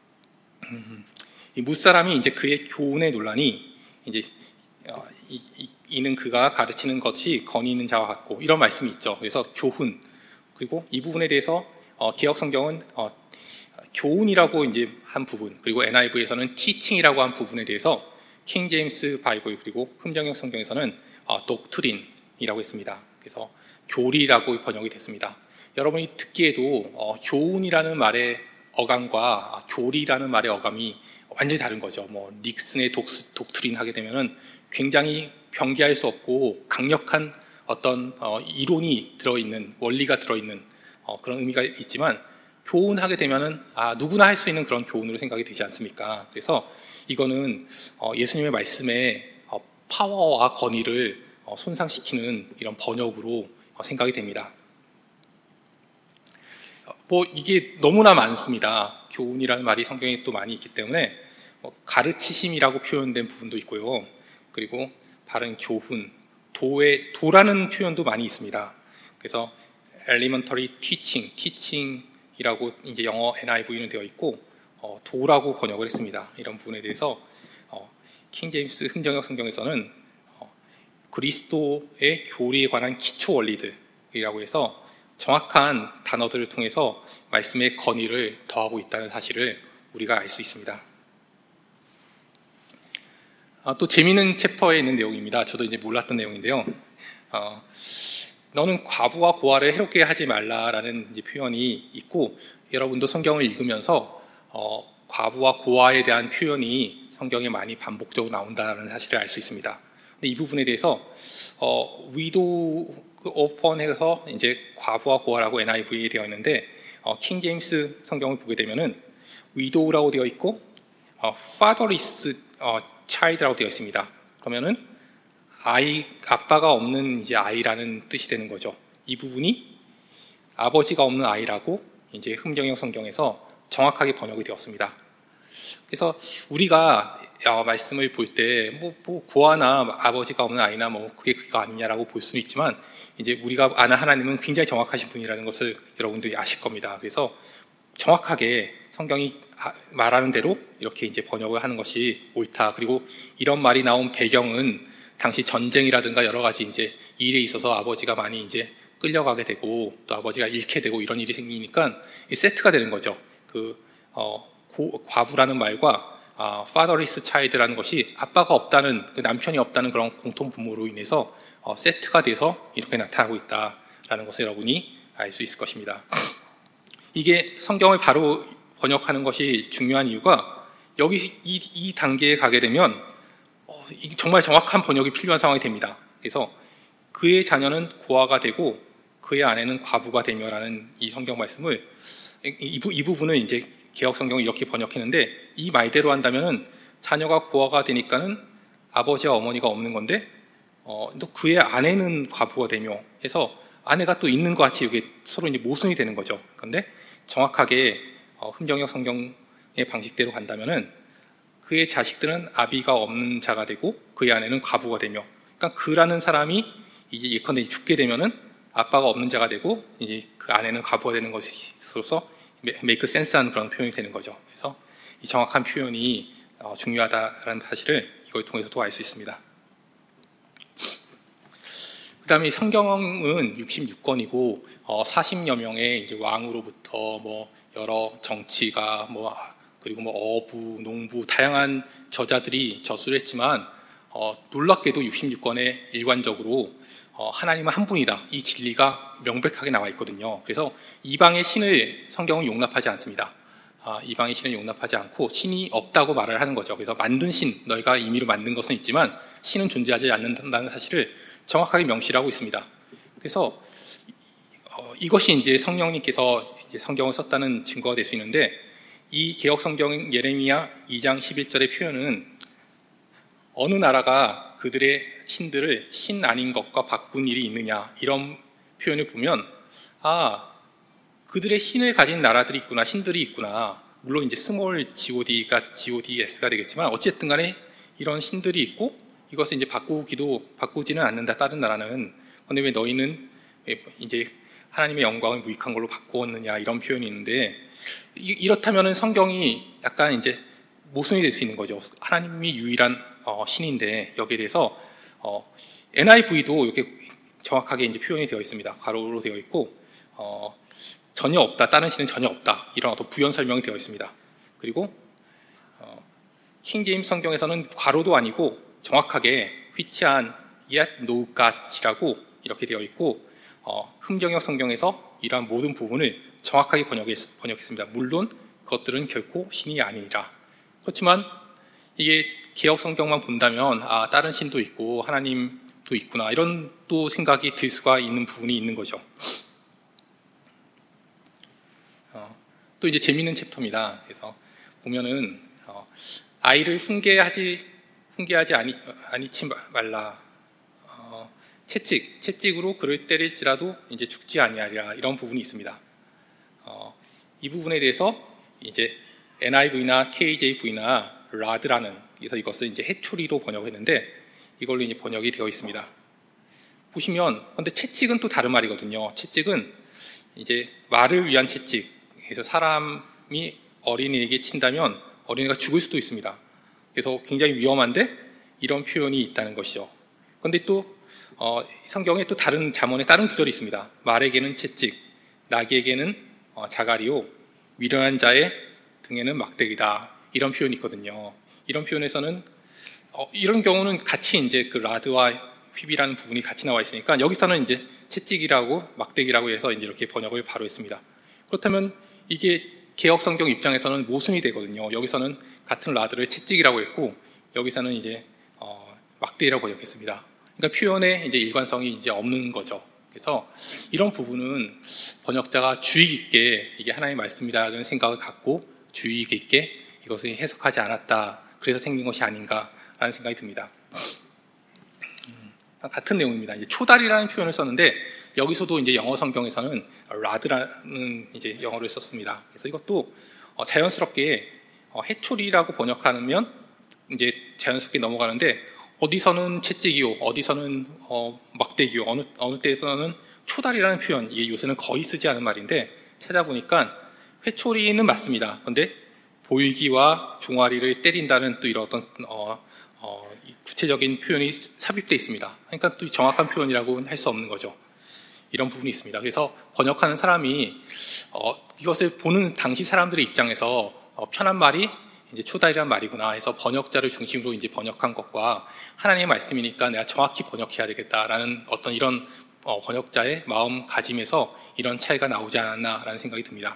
이 무사람이 이제 그의 교훈의 논란이 이제 이는 그가 가르치는 것이 권위 있는 자와 같고 이런 말씀이 있죠. 그래서 교훈, 그리고 이 부분에 대해서 개역 성경은 교훈이라고 이제 한 부분, 그리고 NIV에서는 teaching이라고 한 부분에 대해서 킹 제임스 바이블 그리고 흠정역 성경에서는 doctrine이라고 했습니다. 그래서 교리라고 번역이 됐습니다. 여러분이 듣기에도 교훈이라는 말의 어감과 교리라는 말의 어감이 완전히 다른 거죠. 뭐 닉슨의 독트린 하게 되면은 굉장히 변기할 수 없고 강력한 어떤 이론이 들어있는, 원리가 들어있는 그런 의미가 있지만, 교훈하게 되면은 누구나 할 수 있는 그런 교훈으로 생각이 되지 않습니까? 그래서 이거는 예수님의 말씀에 파워와 권위를 손상시키는 이런 번역으로 생각이 됩니다. 뭐 이게 너무나 많습니다. 교훈이라는 말이 성경에 또 많이 있기 때문에 가르치심이라고 표현된 부분도 있고요. 그리고 바른 교훈, 도라는 표현도 많이 있습니다. 그래서 elementary teaching이라고 이제 영어 NIV는 되어 있고 도라고 번역을 했습니다. 이런 부분에 대해서 킹 제임스 흥정역 성경에서는 그리스도의 교리에 관한 기초 원리들이라고 해서 정확한 단어들을 통해서 말씀의 건의를 더하고 있다는 사실을 우리가 알 수 있습니다. 또 재미있는 챕터에 있는 내용입니다. 저도 이제 몰랐던 내용인데요. 너는 과부와 고아를 해롭게 하지 말라라는 이제 표현이 있고, 여러분도 성경을 읽으면서 과부와 고아에 대한 표현이 성경에 많이 반복적으로 나온다는 사실을 알 수 있습니다. 근데 이 부분에 대해서 widow, orphan 해서 이제 과부와 고아라고 NIV에 되어 있는데 킹 제임스 성경을 보게 되면은 widow라고 되어 있고 fatherless child라고 되어 있습니다. 그러면은 아빠가 없는 이제 아이라는 뜻이 되는 거죠. 이 부분이 아버지가 없는 아이라고 이제 흥정역 성경에서 정확하게 번역이 되었습니다. 그래서 우리가 말씀을 볼 때 뭐 고아나 아버지가 없는 아이나 뭐 그게 그거 아니냐라고 볼 수는 있지만, 이제 우리가 아는 하나님은 굉장히 정확하신 분이라는 것을 여러분들이 아실 겁니다. 그래서 정확하게 성경이 말하는 대로 이렇게 이제 번역을 하는 것이 옳다. 그리고 이런 말이 나온 배경은 당시 전쟁이라든가 여러 가지 이제 일에 있어서 아버지가 많이 이제 끌려가게 되고 또 아버지가 잃게 되고 이런 일이 생기니까 이 세트가 되는 거죠. 과부라는 말과 fatherless child라는 것이 아빠가 없다는, 그 남편이 없다는 그런 공통 분모로 인해서 세트가 돼서 이렇게 나타나고 있다라는 것을 여러분이 알 수 있을 것입니다. 이게 성경을 바로 번역하는 것이 중요한 이유가, 여기 이 단계에 가게 되면 정말 정확한 번역이 필요한 상황이 됩니다. 그래서 그의 자녀는 고아가 되고 그의 아내는 과부가 되며라는 이 성경 말씀을, 이 부분을 이제 개역 성경을 이렇게 번역했는데, 이 말대로 한다면은 자녀가 고아가 되니까는 아버지와 어머니가 없는 건데 또 그의 아내는 과부가 되며 해서 아내가 또 있는 것 같이 이게 서로 이제 모순이 되는 거죠. 그런데 정확하게 흥정역 성경의 방식대로 간다면은 그의 자식들은 아비가 없는 자가 되고 그의 아내는 과부가 되며, 그러니까 그라는 사람이 이제 예컨대 죽게 되면은 아빠가 없는 자가 되고 이제 그 아내는 과부가 되는 것으로서 메이크 센스한 그런 표현이 되는 거죠. 그래서 이 정확한 표현이 중요하다라는 사실을 이걸 통해서도 알 수 있습니다. 그 다음에 성경은 66권이고 40여 명의 이제 왕으로부터 뭐 여러 정치가 그리고 어부, 농부, 다양한 저자들이 저술을 했지만 놀랍게도 66권에 일관적으로 하나님은 한 분이다, 이 진리가 명백하게 나와 있거든요. 그래서 이방의 신을 성경은 용납하지 않습니다. 이방의 신을 용납하지 않고 신이 없다고 말을 하는 거죠. 그래서 만든 신, 너희가 임의로 만든 것은 있지만 신은 존재하지 않는다는 사실을 정확하게 명시하고 있습니다. 그래서 이것이 이제 성령님께서 이제 성경을 썼다는 증거가 될 수 있는데, 이 개역 성경 예레미야 2장 11절의 표현은 어느 나라가 그들의 신들을 신 아닌 것과 바꾼 일이 있느냐, 이런 표현을 보면 그들의 신을 가진 나라들이 있구나, 신들이 있구나. 물론 이제 스몰 GODS가 되겠지만 어쨌든 간에 이런 신들이 있고 이것을 이제 바꾸지는 않는다, 다른 나라는. 그런데 왜 너희는 이제 하나님의 영광을 무익한 걸로 바꾸었느냐, 이런 표현이 있는데, 이렇다면은 성경이 약간 이제 모순이 될 수 있는 거죠. 하나님이 유일한 신인데 여기에 대해서 NIV도 이렇게 정확하게 이제 표현이 되어 있습니다. 가로로 되어 있고 전혀 없다, 다른 신은 전혀 없다, 이런 어떤 부연 설명이 되어 있습니다. 그리고 킹 제임스 성경에서는 괄호도 아니고 정확하게 which한 yet no God이라고 이렇게 되어 있고, 흥정역 성경에서 이러한 모든 부분을 정확하게 번역했습니다. 물론 그것들은 결코 신이 아니라. 그렇지만 이게 개역 성경만 본다면 다른 신도 있고 하나님도 있구나, 이런 또 생각이 들 수가 있는 부분이 있는 거죠. 또 이제 재미있는 챕터입니다. 그래서 보면은 아이를 훈계하지 아니치 말라. 채찍으로 그를 때릴지라도 이제 죽지 아니하리라, 이런 부분이 있습니다. 이 부분에 대해서 이제 NIV나 KJV나 라드라는, 그래서 이것을 이제 해초리로 번역했는데 이걸로 이제 번역이 되어 있습니다. 보시면, 근데 채찍은 또 다른 말이거든요. 채찍은 이제 말을 위한 채찍, 그래서 사람이 어린이에게 친다면 어린이가 죽을 수도 있습니다. 그래서 굉장히 위험한데 이런 표현이 있다는 것이죠. 그런데 또 성경에 또 다른 잠언에 다른 구절이 있습니다. 말에게는 채찍, 나귀에게는 자갈이요, 미련한 자의 등에는 막대기다. 이런 표현이 있거든요. 이런 표현에서는 이런 경우는 같이 이제 그 라드와 휘비라는 부분이 같이 나와 있으니까 여기서는 이제 채찍이라고 막대기라고 해서 이제 이렇게 번역을 바로 했습니다. 그렇다면 이게 개역 성경 입장에서는 모순이 되거든요. 여기서는 같은 라드를 채찍이라고 했고 여기서는 이제 막대기라고 번역했습니다. 그러니까 표현에 이제 일관성이 이제 없는 거죠. 그래서 이런 부분은 번역자가 주의 깊게 이게 하나님의 말씀이라는 생각을 갖고 주의 깊게 이것을 해석하지 않았다. 그래서 생긴 것이 아닌가라는 생각이 듭니다. 같은 내용입니다. 이제 초다리라는 표현을 썼는데 여기서도 이제 영어 성경에서는 라드라는 이제 영어를 썼습니다. 그래서 이것도 자연스럽게 해초리라고 번역하면 이제 자연스럽게 넘어가는데 어디서는 채찍이요, 어디서는 막대기요, 어느 때에서는 초다리라는 표현, 이게 요새는 거의 쓰지 않은 말인데 찾아보니까 회초리는 맞습니다. 그런데 보이기와 종아리를 때린다는 또 이런 어떤 구체적인 표현이 삽입되어 있습니다. 그러니까 또 정확한 표현이라고 할 수 없는 거죠. 이런 부분이 있습니다. 그래서 번역하는 사람이 이것을 보는 당시 사람들의 입장에서 편한 말이 이제 초다리란 말이구나 해서 번역자를 중심으로 이제 번역한 것과 하나님의 말씀이니까 내가 정확히 번역해야 되겠다라는 어떤 이런 번역자의 마음가짐에서 이런 차이가 나오지 않았나라는 생각이 듭니다.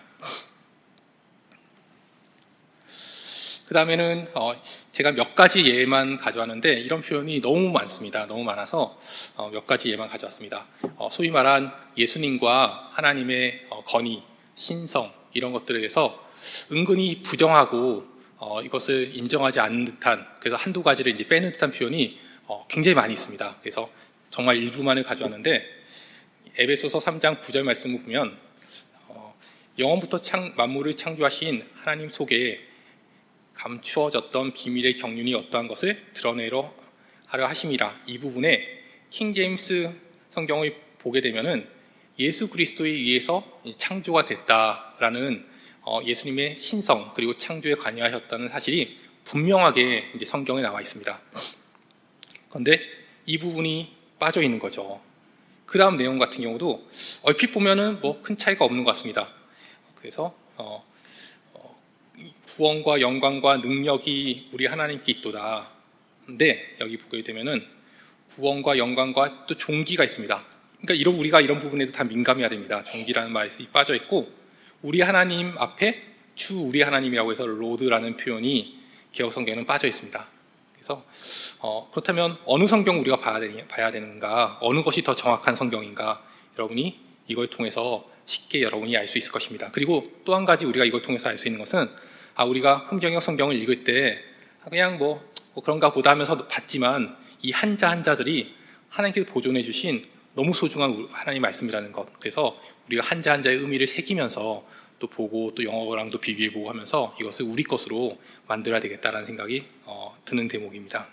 그 다음에는 제가 몇 가지 예만 가져왔는데 이런 표현이 너무 많습니다. 너무 많아서 몇 가지 예만 가져왔습니다. 소위 말한 예수님과 하나님의 권위, 신성 이런 것들에 대해서 은근히 부정하고 이것을 인정하지 않는 듯한, 그래서 한두 가지를 이제 빼는 듯한 표현이 굉장히 많이 있습니다. 그래서 정말 일부만을 가져왔는데 에베소서 3장 9절 말씀을 보면 영원부터 만물을 창조하신 하나님 속에 감추어졌던 비밀의 경륜이 어떠한 것을 드러내려 하려 하심이라. 이 부분에 킹제임스 성경을 보게 되면은 예수 그리스도에 의해서 창조가 됐다라는 예수님의 신성 그리고 창조에 관여하셨다는 사실이 분명하게 이제 성경에 나와 있습니다. 그런데 이 부분이 빠져 있는 거죠. 그 다음 내용 같은 경우도 얼핏 보면은 뭐 큰 차이가 없는 것 같습니다. 그래서 구원과 영광과 능력이 우리 하나님께 있도다. 근데 여기 보게 되면은 구원과 영광과 또 존귀가 있습니다. 그러니까 우리가 이런 부분에도 다 민감해야 됩니다. 존귀라는 말이 빠져 있고 우리 하나님 앞에 주 우리 하나님이라고 해서 로드라는 표현이 개역 성경에는 빠져 있습니다. 그래서 그렇다면 어느 성경 우리가 봐야 되는가, 어느 것이 더 정확한 성경인가, 여러분이 이걸 통해서 쉽게 여러분이 알 수 있을 것입니다. 그리고 또 한 가지 우리가 이걸 통해서 알 수 있는 것은 우리가 흠정역 성경을 읽을 때 그냥 뭐 그런가 보다 하면서 봤지만 이 한자 한자들이 하나님께서 보존해 주신 너무 소중한 하나님 말씀이라는 것. 그래서 우리가 한자 한자의 의미를 새기면서 또 보고 또 영어랑도 비교해보고 하면서 이것을 우리 것으로 만들어야 되겠다라는 생각이 드는 대목입니다.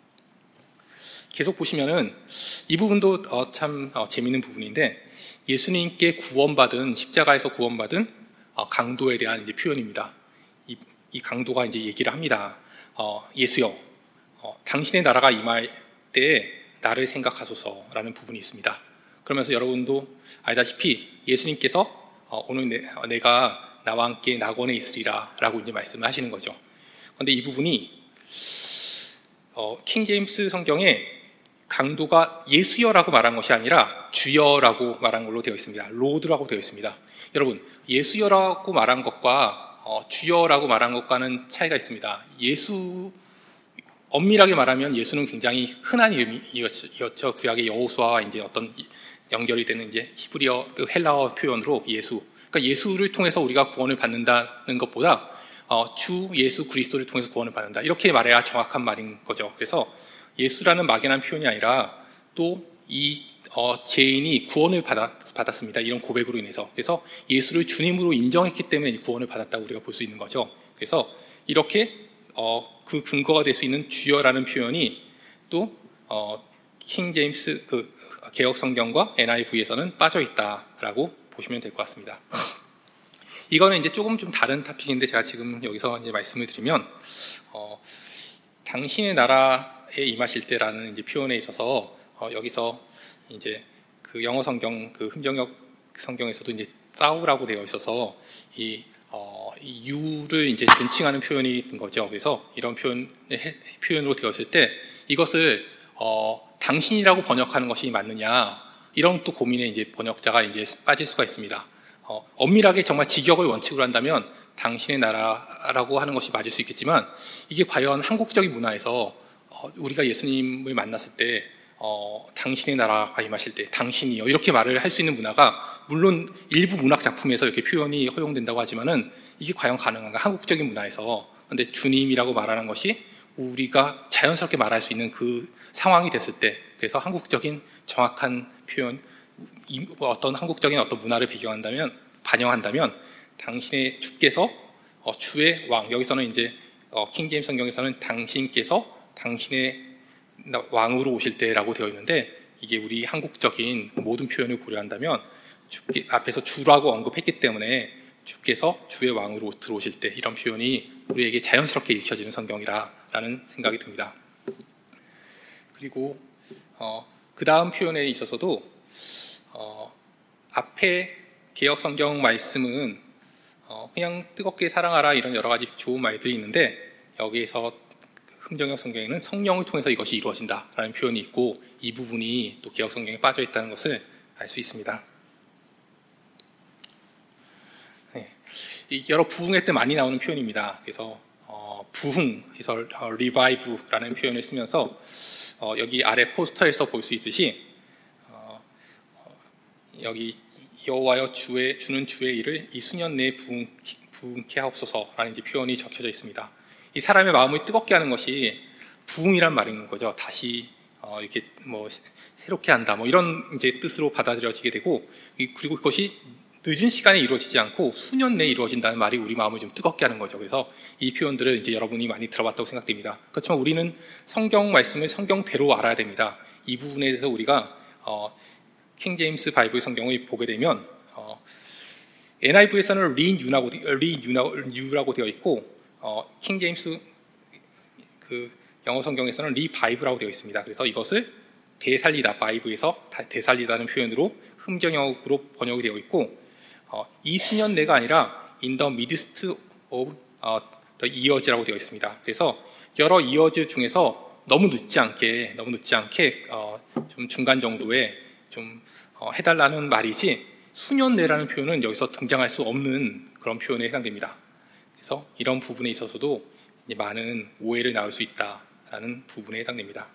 계속 보시면은 이 부분도 참 재미있는 부분인데 예수님께 구원받은, 십자가에서 구원받은 강도에 대한 이제 표현입니다. 이 강도가 이제 얘기를 합니다. 예수여, 당신의 나라가 임할 때에 나를 생각하소서라는 부분이 있습니다. 그러면서 여러분도 알다시피 예수님께서 오늘 내가 나와 함께 낙원에 있으리라 라고 이제 말씀을 하시는 거죠. 그런데 이 부분이 킹제임스 성경에 강도가 예수여라고 말한 것이 아니라 주여라고 말한 걸로 되어 있습니다. 로드라고 되어 있습니다. 여러분, 예수여라고 말한 것과 주여라고 말한 것과는 차이가 있습니다. 엄밀하게 말하면 예수는 굉장히 흔한 이름이었죠. 구약의 여호수아와 이제 어떤 연결이 되는 이제 히브리어, 그 헬라어 표현으로 예수. 그러니까 예수를 통해서 우리가 구원을 받는다는 것보다 주 예수 그리스도를 통해서 구원을 받는다. 이렇게 말해야 정확한 말인 거죠. 그래서 예수라는 막연한 표현이 아니라 또 이 죄인이 구원을 받았습니다. 이런 고백으로 인해서. 그래서 예수를 주님으로 인정했기 때문에 구원을 받았다고 우리가 볼 수 있는 거죠. 그래서 이렇게 그 근거가 될 수 있는 주여라는 표현이 또 킹 제임스 그 개역 성경과 NIV에서는 빠져 있다라고 보시면 될 것 같습니다. 이거는 이제 조금 좀 다른 토픽인데 제가 지금 여기서 이제 말씀을 드리면 당신의 나라에 임하실 때라는 이제 표현에 있어서 여기서 이제 그 영어 성경 그 흠정역 성경에서도 이제 싸우라고 되어 있어서 이 유를 이제 존칭하는 표현이 된 거죠. 그래서 이런 표현으로 되었을 때 이것을 당신이라고 번역하는 것이 맞느냐 이런 또 고민에 이제 번역자가 이제 빠질 수가 있습니다. 엄밀하게 정말 직역을 원칙으로 한다면 당신의 나라라고 하는 것이 맞을 수 있겠지만 이게 과연 한국적인 문화에서 우리가 예수님을 만났을 때 당신의 나라가 임하실 때 당신이요 이렇게 말을 할 수 있는 문화가 물론 일부 문학 작품에서 이렇게 표현이 허용된다고 하지만은 이게 과연 가능한가 한국적인 문화에서. 근데 주님이라고 말하는 것이 우리가 자연스럽게 말할 수 있는 그 상황이 됐을 때 그래서 한국적인 정확한 표현 어떤 한국적인 어떤 문화를 반영한다면 당신의 주께서 주의 왕 여기서는 이제 킹제임스 성경에서는 당신께서 당신의 왕으로 오실 때라고 되어 있는데 이게 우리 한국적인 모든 표현을 고려한다면 앞에서 주라고 언급했기 때문에 주께서 주의 왕으로 들어오실 때 이런 표현이 우리에게 자연스럽게 읽혀지는 성경이라는 생각이 듭니다. 그리고 그 다음 표현에 있어서도 앞에 개역 성경 말씀은 그냥 뜨겁게 사랑하라 이런 여러 가지 좋은 말들이 있는데 여기에서 흠정역 성경에는 성령을 통해서 이것이 이루어진다라는 표현이 있고 이 부분이 또 개역 성경에 빠져 있다는 것을 알 수 있습니다. 네. 여러 부흥회 때 많이 나오는 표현입니다. 그래서 부흥해서 revive라는 표현을 쓰면서 여기 아래 포스터에서 볼 수 있듯이 여기 여호와여 주는 주의 일을 이 수년 내에 부흥케 하옵소서라는 이제 표현이 적혀져 있습니다. 이 사람의 마음을 뜨겁게 하는 것이 부흥이란 말인 거죠. 다시 이렇게 뭐 새롭게 한다 뭐 이런 이제 뜻으로 받아들여지게 되고 그리고 그것이 늦은 시간에 이루어지지 않고 수년 내에 이루어진다는 말이 우리 마음을 좀 뜨겁게 하는 거죠. 그래서 이 표현들을 이제 여러분이 많이 들어봤다고 생각됩니다. 그렇지만 우리는 성경 말씀을 성경대로 알아야 됩니다. 이 부분에 대해서 우리가 킹제임스 바이블 성경을 보게 되면 NIV에서는 리뉴라고 되어 있고 킹제임스 그 영어 성경에서는 리바이브라고 되어 있습니다. 그래서 이것을 되살리다 바이브에서 되살리다는 표현으로 흠정역으로 번역이 되어 있고 이 수년 내가 아니라 in the midst of the years라고 되어 있습니다. 그래서 여러 years 중에서 너무 늦지 않게 좀 중간 정도에 좀 해달라는 말이지 수년 내라는 표현은 여기서 등장할 수 없는 그런 표현에 해당됩니다. 그래서 이런 부분에 있어서도 많은 오해를 낳을 수 있다라는 부분에 해당됩니다.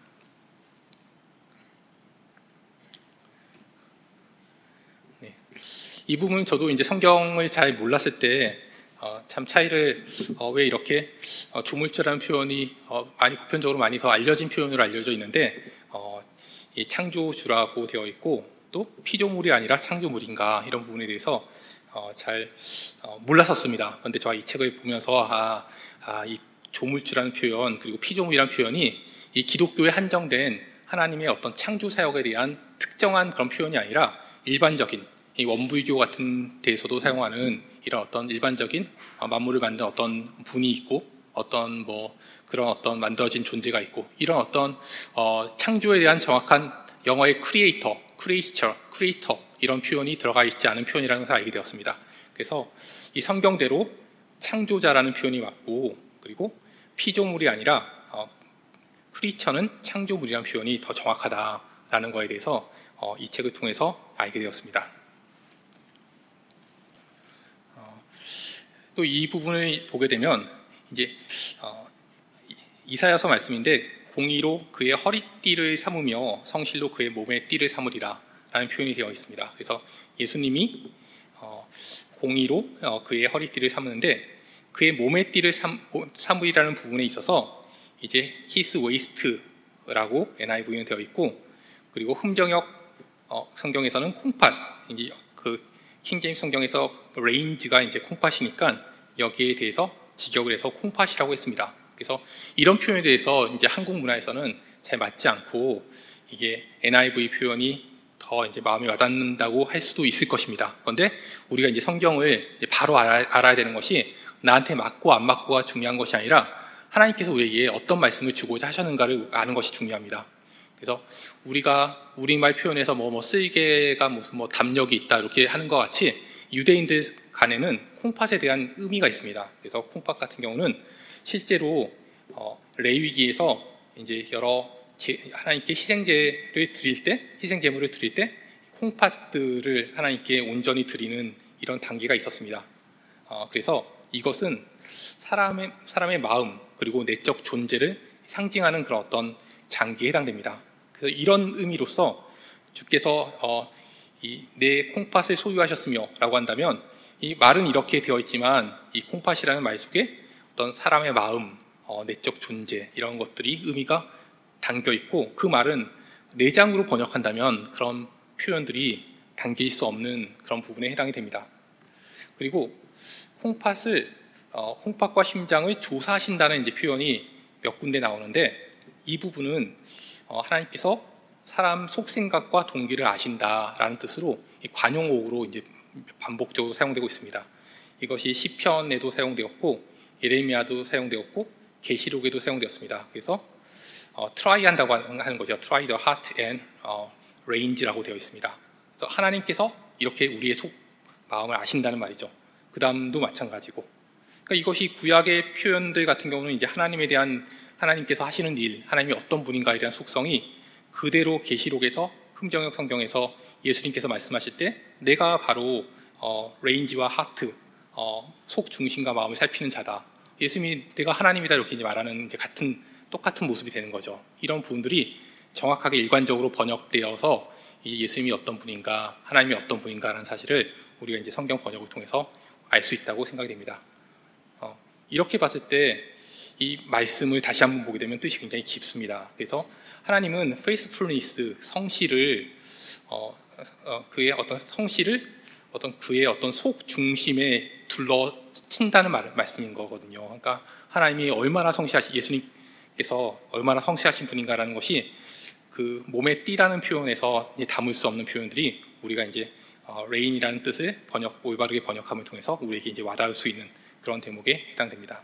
네. 이 부분은 저도 이제 성경을 잘 몰랐을 때 참 차이를 왜 이렇게 조물주라는 표현이 많이 보편적으로 많이 더 알려진 표현으로 알려져 있는데 이 창조주라고 되어 있고 또 피조물이 아니라 창조물인가 이런 부분에 대해서 잘 몰랐었습니다. 그런데 제가 이 책을 보면서 이 조물주라는 표현 그리고 피조물이라는 표현이 이 기독교에 한정된 하나님의 어떤 창조 사역에 대한 특정한 그런 표현이 아니라 일반적인 이 원불교 같은 데에서도 사용하는 이런 어떤 일반적인 만물을 만든 어떤 분이 있고 어떤 그런 어떤 만들어진 존재가 있고 이런 어떤 창조에 대한 정확한 영어의 크리에이터 이런 표현이 들어가 있지 않은 표현이라는 것을 알게 되었습니다. 그래서 이 성경대로 창조자라는 표현이 맞고 그리고 피조물이 아니라 크리처는 창조물이라는 표현이 더 정확하다라는 것에 대해서 이 책을 통해서 알게 되었습니다. 또 이 부분을 보게 되면 이제 이사야서 말씀인데 공의로 그의 허리띠를 삼으며 성실로 그의 몸의 띠를 삼으리라 라는 표현이 되어 있습니다. 그래서 예수님이 공의로 그의 허리띠를 삼는데 그의 몸의 띠를 삼으리라는 부분에 있어서 이제 his waist라고 NIV는 되어 있고 그리고 흠정역 성경에서는 콩팥 이제 그 킹제임스 성경에서 레인지가 이제 콩팥이니까 여기에 대해서 직역을 해서 콩팥이라고 했습니다. 그래서 이런 표현에 대해서 이제 한국 문화에서는 잘 맞지 않고 이게 NIV 표현이 더 더 이제 마음이 와닿는다고 할 수도 있을 것입니다. 그런데 우리가 이제 성경을 이제 바로 알아야 되는 것이 나한테 맞고 안 맞고가 중요한 것이 아니라 하나님께서 우리에게 어떤 말씀을 주고자 하셨는가를 아는 것이 중요합니다. 그래서 우리가 우리말 표현에서 쓸개가 무슨 담력이 있다 이렇게 하는 것 같이 유대인들 간에는 콩팥에 대한 의미가 있습니다. 그래서 콩팥 같은 경우는 실제로 레위기에서 이제 여러 하나님께 희생제물을 드릴 때 콩팥들을 하나님께 온전히 드리는 이런 단계가 있었습니다. 그래서 이것은 사람의 마음 그리고 내적 존재를 상징하는 그런 어떤 장기에 해당됩니다. 그래서 이런 의미로서 주께서 내 콩팥을 소유하셨으며 라고 한다면 이 말은 이렇게 되어 있지만 이 콩팥이라는 말 속에 어떤 사람의 마음, 내적 존재 이런 것들이 의미가 담겨 있고 그 말은 내장으로 번역한다면 그런 표현들이 담길 수 없는 그런 부분에 해당이 됩니다. 그리고 콩팥과 심장을 조사하신다는 이제 표현이 몇 군데 나오는데 이 부분은 하나님께서 사람 속생각과 동기를 아신다라는 뜻으로 관용어로 이제 반복적으로 사용되고 있습니다. 이것이 시편에도 사용되었고 예레미야도 사용되었고 계시록에도 사용되었습니다. 그래서 try 한다고 하는 거죠. try the heart and range라고 되어 있습니다. 그래서 하나님께서 이렇게 우리의 속 마음을 아신다는 말이죠. 그 다음도 마찬가지고. 그러니까 이것이 구약의 표현들 같은 경우는 이제 하나님에 대한 하나님께서 하시는 일, 하나님이 어떤 분인가에 대한 속성이 그대로 계시록에서 흥정역 성경에서 예수님께서 말씀하실 때 내가 바로 레인지와 하트, 속 중심과 마음을 살피는 자다. 예수님이 내가 하나님이다 이렇게 이제 말하는 이제 똑같은 모습이 되는 거죠. 이런 부분들이 정확하게 일관적으로 번역되어서 예수님이 어떤 분인가, 하나님이 어떤 분인가라는 사실을 우리가 이제 성경 번역을 통해서 알 수 있다고 생각이 됩니다. 이렇게 봤을 때 이 말씀을 다시 한번 보게 되면 뜻이 굉장히 깊습니다. 그래서 하나님은 faithfulness, 성실을 그의 어떤 성실을 그의 어떤 속 중심에 둘러친다는 말씀인 거거든요. 그러니까 하나님이 얼마나 예수님께서 얼마나 성실하신 분인가라는 것이 그 몸의 띠라는 표현에서 담을 수 없는 표현들이 우리가 이제 레인이라는 뜻을 올바르게 번역함을 통해서 우리에게 이제 와닿을 수 있는 그런 대목에 해당됩니다.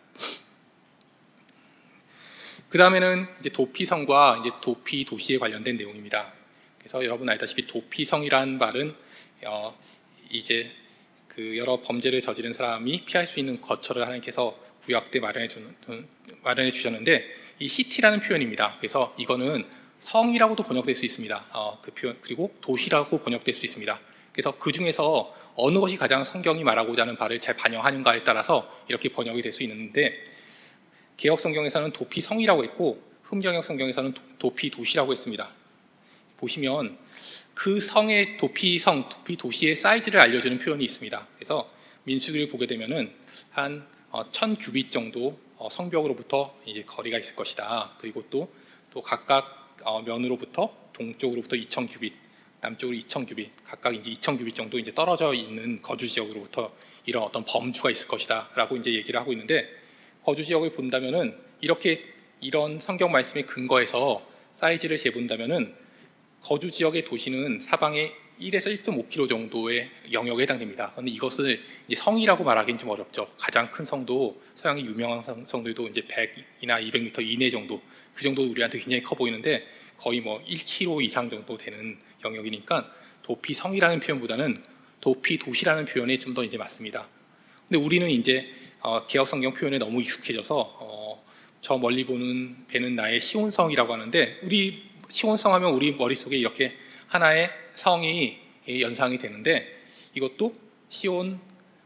그 다음에는 이제 도피성과 이제 도피 도시에 관련된 내용입니다. 그래서 여러분 알다시피 도피성이라는 말은 이제 그 여러 범죄를 저지른 사람이 피할 수 있는 거처를 하나님께서 구약 때 마련해 주셨는데 이 시티라는 표현입니다. 그래서 이거는 성이라고도 번역될 수 있습니다. 그 표현 그리고 도시라고 번역될 수 있습니다. 그래서 그 중에서 어느 것이 가장 성경이 말하고자 하는 바를 잘 반영하는가에 따라서 이렇게 번역이 될 수 있는데 개역 성경에서는 도피성이라고 했고 흠정역 성경에서는 도피도시라고 했습니다. 보시면 그 성의 도피도시의 사이즈를 알려주는 표현이 있습니다. 그래서 민수기를 보게 되면은 한 1000규빗 정도 성벽으로부터 이제 거리가 있을 것이다. 그리고 또 각각 면으로부터 동쪽으로부터 2000규빗, 남쪽으로 2000규빗, 각각 이제 2000규빗 정도 이제 떨어져 있는 거주 지역으로부터 이런 어떤 범주가 있을 것이다라고 이제 얘기를 하고 있는데 거주 지역을 본다면은 이런 성경 말씀에 근거해서 사이즈를 재본다면은 거주 지역의 도시는 사방에 1에서 1.5km 정도의 영역에 해당됩니다. 그런데 이것을 이제 성이라고 말하기는 좀 어렵죠. 가장 큰 성도, 서양의 유명한 성들도 이제 100이나 200m 이내 정도, 그 정도 우리한테 굉장히 커 보이는데 거의 1km 이상 정도 되는 영역이니까 도피성이라는 표현보다는 도피도시라는 표현이 좀 더 이제 맞습니다. 근데 우리는 이제 개역 성경 표현에 너무 익숙해져서 저 멀리 배는 나의 시온성이라고 하는데 우리 시온성 하면 우리 머릿속에 이렇게 하나의 성이 연상이 되는데 이것도 시온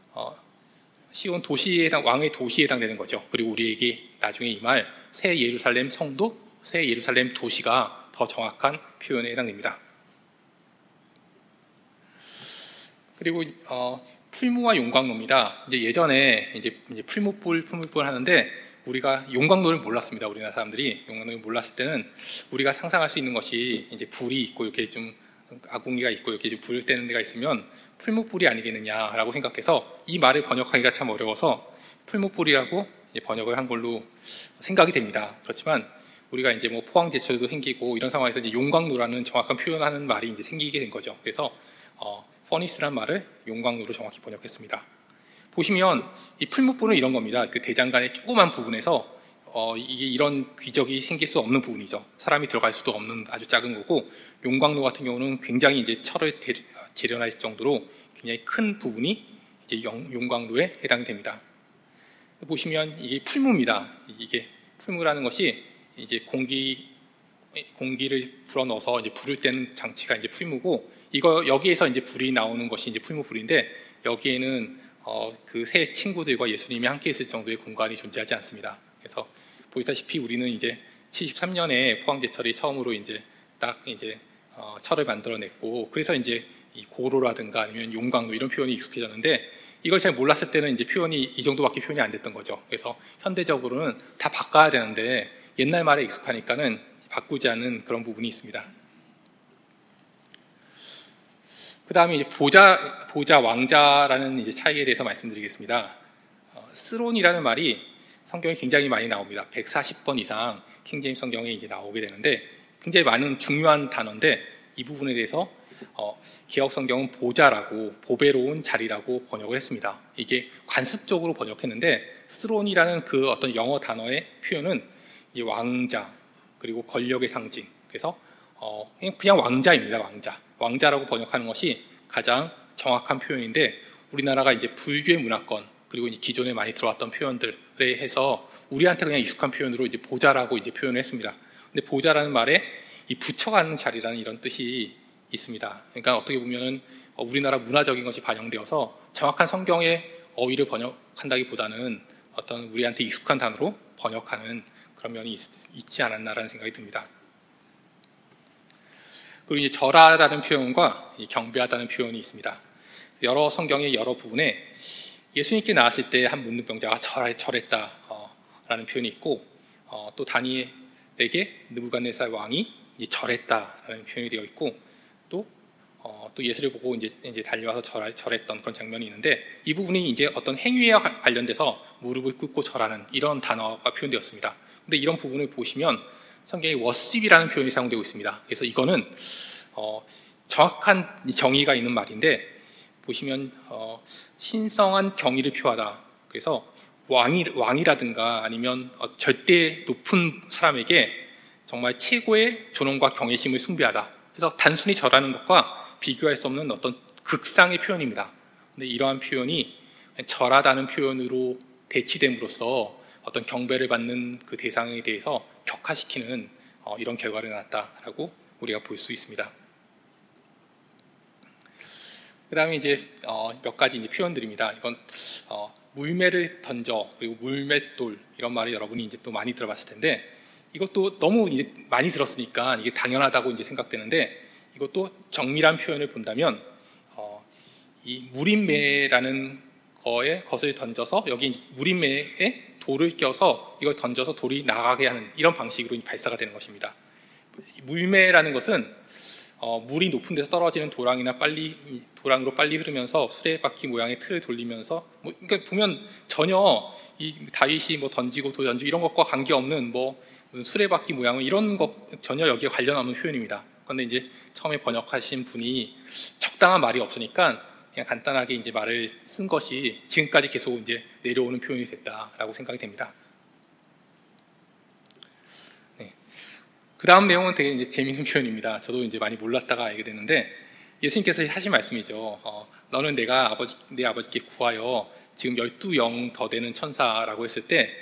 도시에 왕의 도시에 해당되는 거죠. 그리고 우리에게 나중에 임할 새 예루살렘 성도, 새 예루살렘 도시가 더 정확한 표현에 해당됩니다. 그리고 풀무와 용광로입니다. 이제 예전에 이제 풀무불 하는데 우리가 용광로를 몰랐습니다. 우리나라 사람들이 용광로를 몰랐을 때는 우리가 상상할 수 있는 것이 이제 불이 있고 이렇게 좀 아궁이가 있고 이렇게 불을 떼는 데가 있으면 풀무불이 아니겠느냐라고 생각해서 이 말을 번역하기가 참 어려워서 풀무불이라고 번역을 한 걸로 생각이 됩니다. 그렇지만 우리가 이제 뭐 포항제철도 생기고 이런 상황에서 이제 용광로라는 정확한 표현하는 말이 이제 생기게 된 거죠. 그래서 furnace란 말을 용광로로 정확히 번역했습니다. 보시면 이 풀무불은 이런 겁니다. 그 대장간의 조그만 부분에서 이게 이런 기적이 생길 수 없는 부분이죠. 사람이 들어갈 수도 없는 아주 작은 거고, 용광로 같은 경우는 굉장히 이제 철을 재련할 정도로 굉장히 큰 부분이 이제 용광로에 해당됩니다. 보시면 이게 풀무입니다. 이게 풀무라는 것이 이제 공기를 불어넣어서 이제 불을 떼는 장치가 이제 풀무고, 여기에서 이제 불이 나오는 것이 이제 풀무불인데, 여기에는 그 세 친구들과 예수님이 함께 있을 정도의 공간이 존재하지 않습니다. 그래서 보시다시피 우리는 이제 73년에 포항제철이 처음으로 이제 딱 이제 철을 만들어냈고, 그래서 이제 이 고로라든가 아니면 용광로 이런 표현이 익숙해졌는데, 이걸 잘 몰랐을 때는 이제 표현이 이 정도밖에 표현이 안 됐던 거죠. 그래서 현대적으로는 다 바꿔야 되는데 옛날 말에 익숙하니까는 바꾸지 않는 그런 부분이 있습니다. 그 다음에 이제 보좌 왕자라는 이제 차이에 대해서 말씀드리겠습니다. 스론이라는 말이 성경에 굉장히 많이 나옵니다. 140번 이상 킹제임스 성경에 이제 나오게 되는데, 굉장히 많은 중요한 단어인데, 이 부분에 대해서 개역 성경은 보좌라고, 보배로운 자리라고 번역을 했습니다. 이게 관습적으로 번역했는데, 스론이라는 그 어떤 영어 단어의 표현은 이제 왕자, 그리고 권력의 상징. 그래서 그냥 왕자입니다. 왕자라고 번역하는 것이 가장 정확한 표현인데, 우리나라가 이제 불교의 문화권, 그리고 이제 기존에 많이 들어왔던 표현들에 해서 우리한테 그냥 익숙한 표현으로 이제 보좌라고 이제 표현을 했습니다. 근데 보좌라는 말에 이 붙여가는 자리라는 이런 뜻이 있습니다. 그러니까 어떻게 보면은 우리나라 문화적인 것이 반영되어서 정확한 성경의 어휘를 번역한다기보다는 어떤 우리한테 익숙한 단어로 번역하는 그런 면이 있지 않았나라는 생각이 듭니다. 그리고 이제 절하다는 표현과 경배하다는 표현이 있습니다. 여러 성경의 여러 부분에 예수님께 나왔을 때 한 문둥병자가 절했다라는 표현이 있고, 또 다니엘에게 느부갓네살 왕이 절했다라는 표현이 되어 있고, 또 예수를 보고 이제 달려와서 절했던 그런 장면이 있는데, 이 부분이 이제 어떤 행위에 관련돼서 무릎을 꿇고 절하는 이런 단어가 표현되었습니다. 근데 이런 부분을 보시면 성경에 워십이라는 표현이 사용되고 있습니다. 그래서 이거는 정확한 정의가 있는 말인데, 보시면 신성한 경의를 표하다. 그래서 왕이라든가 아니면 절대 높은 사람에게 정말 최고의 존엄과 경외심을 숭배하다. 그래서 단순히 절하는 것과 비교할 수 없는 어떤 극상의 표현입니다. 근데 이러한 표현이 절하다는 표현으로 대치됨으로써 어떤 경배를 받는 그 대상에 대해서 격화시키는 이런 결과를 낳았다라고 우리가 볼 수 있습니다. 그 다음에 이제 몇 가지 이제 표현들입니다. 이건 물매를 던져, 그리고 물맷돌, 이런 말을 여러분이 이제 또 많이 들어봤을 텐데, 이것도 너무 이제 많이 들었으니까 이게 당연하다고 이제 생각되는데, 이것도 정밀한 표현을 본다면 이 물인매라는 것을 던져서 여기 물인매에 돌을 껴서 이걸 던져서 돌이 나가게 하는 이런 방식으로 발사가 되는 것입니다. 물매라는 것은 물이 높은 데서 떨어지는 도랑으로 빨리 흐르면서 수레바퀴 모양의 틀을 돌리면서 그러니까 보면 전혀 이 다윗이 던지고 던지고 이런 것과 관계없는 무슨 수레바퀴 모양은 이런 것 전혀 여기에 관련 없는 표현입니다. 그런데 이제 처음에 번역하신 분이 적당한 말이 없으니까 그냥 간단하게 이제 말을 쓴 것이 지금까지 계속 이제 내려오는 표현이 됐다라고 생각이 됩니다. 네. 그 다음 내용은 되게 이제 재미있는 표현입니다. 저도 이제 많이 몰랐다가 알게 됐는데, 예수님께서 하신 말씀이죠. 너는 내 아버지께 구하여 지금 12영 더 되는 천사라고 했을 때,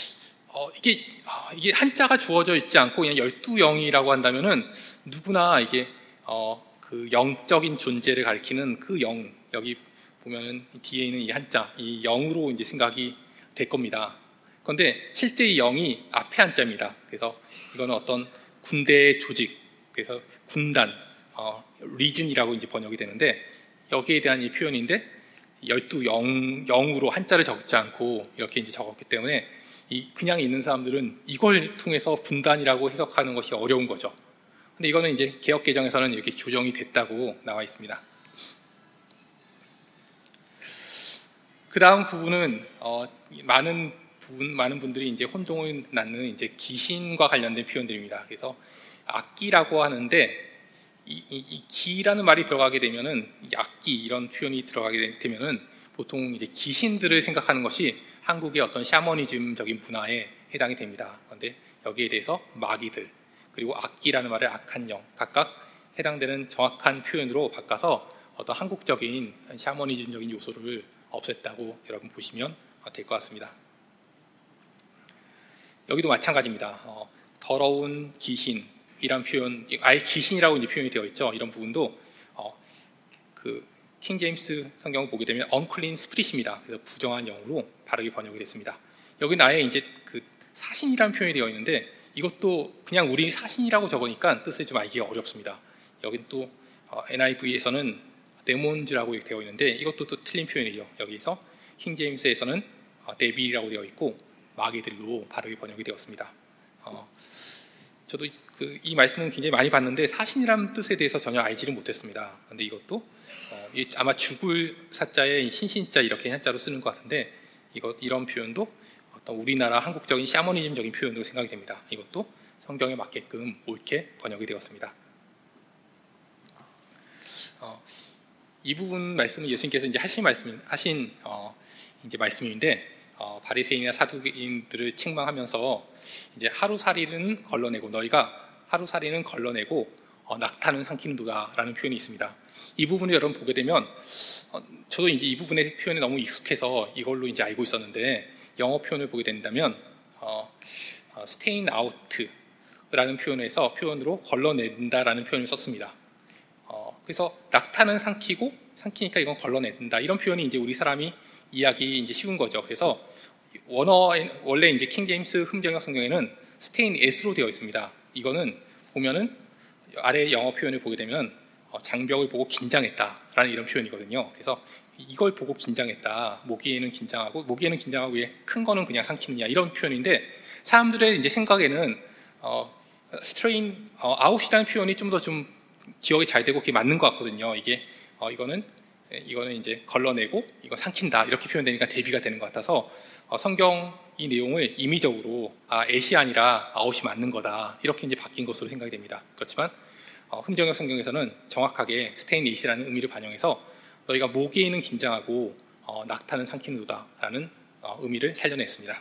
이게 한자가 주어져 있지 않고 그냥 12영이라고 한다면은 누구나 이게 그 영적인 존재를 가리키는 그 영, 여기 보면은 뒤에 있는 이 한자, 이 영으로 이제 생각이 될 겁니다. 그런데 실제 이 영이 앞에 한자입니다. 그래서 이거는 어떤 군대의 조직, 그래서 군단, 리즌이라고 이제 번역이 되는데, 여기에 대한 이 표현인데 12영으로 한자를 적지 않고 이렇게 이제 적었기 때문에 그냥 있는 사람들은 이걸 통해서 군단이라고 해석하는 것이 어려운 거죠. 근데 이거는 이제 개역개정에서는 이렇게 교정이 됐다고 나와 있습니다. 그 다음 부분은 많은 많은 분들이 이제 혼동을 낳는 이제 귀신과 관련된 표현들입니다. 그래서 악기라고 하는데 이 기라는 말이 들어가게 되면은 악기 이런 표현이 들어가게 되면은 보통 이제 귀신들을 생각하는 것이 한국의 어떤 샤머니즘적인 문화에 해당이 됩니다. 그런데 여기에 대해서 마귀들 그리고 악기라는 말을 악한 영 각각 해당되는 정확한 표현으로 바꿔서 어떤 한국적인 샤머니즘적인 요소를 없앴다고 여러분 보시면 될 것 같습니다. 여기도 마찬가지입니다. 더러운 귀신이란 표현, 아예 귀신이라고 이제 표현이 되어 있죠. 이런 부분도 그 킹제임스 성경을 보게 되면 unclean spirit입니다. 그래서 부정한 영으로 바르게 번역이 됐습니다. 여기는 아예 이제 그 사신이라는 표현이 되어 있는데 이것도 그냥 우리 사신이라고 적으니까 뜻을 좀 알기가 어렵습니다. 여긴 또 NIV에서는 데몬즈라고 되어 있는데 이것도 또 틀린 표현이죠. 여기서 킹제임스에서는 데빌이라고 되어 있고 마귀들로 바르게 번역이 되었습니다. 저도 이 말씀은 굉장히 많이 봤는데 사신이라는 뜻에 대해서 전혀 알지를 못했습니다. 그런데 이것도 아마 죽을 사자에 신신자 이렇게 한자로 쓰는 것 같은데 이런 표현도 어떤 우리나라 한국적인 샤머니즘적인 표현으로 생각이 됩니다. 이것도 성경에 맞게끔 옳게 번역이 되었습니다. 이 부분 말씀은 예수님께서 이제 하신 말씀인데 바리새인이나 사두개인들을 책망하면서 이제 하루살이는 걸러내고 너희가 하루살이는 걸러내고 낙타는 삼키는도다라는 표현이 있습니다. 이 부분을 여러분 보게 되면 저도 이제 이 부분의 표현이 너무 익숙해서 이걸로 이제 알고 있었는데 영어 표현을 보게 된다면 stain out라는 표현으로 걸러낸다라는 표현을 썼습니다. 그래서 낙타는 삼키니까 이건 걸러낸다 이런 표현이 이제 우리 사람이 이해하기 이제 쉬운 거죠. 그래서 원래 이제 킹제임스 흠정역 성경에는 stain s로 되어 있습니다. 이거는 보면은 아래 영어 표현을 보게 되면 장벽을 보고 긴장했다라는 이런 표현이거든요. 그래서 이걸 보고 긴장했다. 모기에는 긴장하고 왜 큰 거는 그냥 삼키느냐 이런 표현인데 사람들의 이제 생각에는 스트레인 아웃이라는 표현이 좀 더 좀 기억이 잘 되고 그게 맞는 것 같거든요. 이거는 이제 걸러내고 이거 삼킨다 이렇게 표현되니까 대비가 되는 것 같아서 성경 이 내용을 임의적으로 애시 아니라 아웃이 맞는 거다 이렇게 이제 바뀐 것으로 생각이 됩니다. 그렇지만 흠정역 성경에서는 정확하게 스테인 이시라는 의미를 반영해서 너희가 모기에는 긴장하고 낙타는 삼키는도다라는 의미를 살려냈습니다.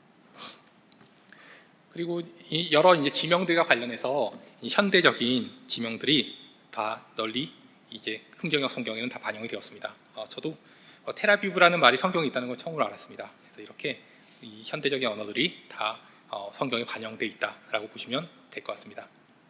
그리고 이 여러 이제 지명들과 관련해서 이 현대적인 지명들이 다 널리 이제 흠정역 성경에는 다 반영이 되었습니다. 저도 테라비브라는 말이 성경에 있다는 걸 처음으로 알았습니다. 그래서 이렇게 이 현대적인 언어들이 다 성경에 반영되어 있다라고 보시면 될 것 같습니다.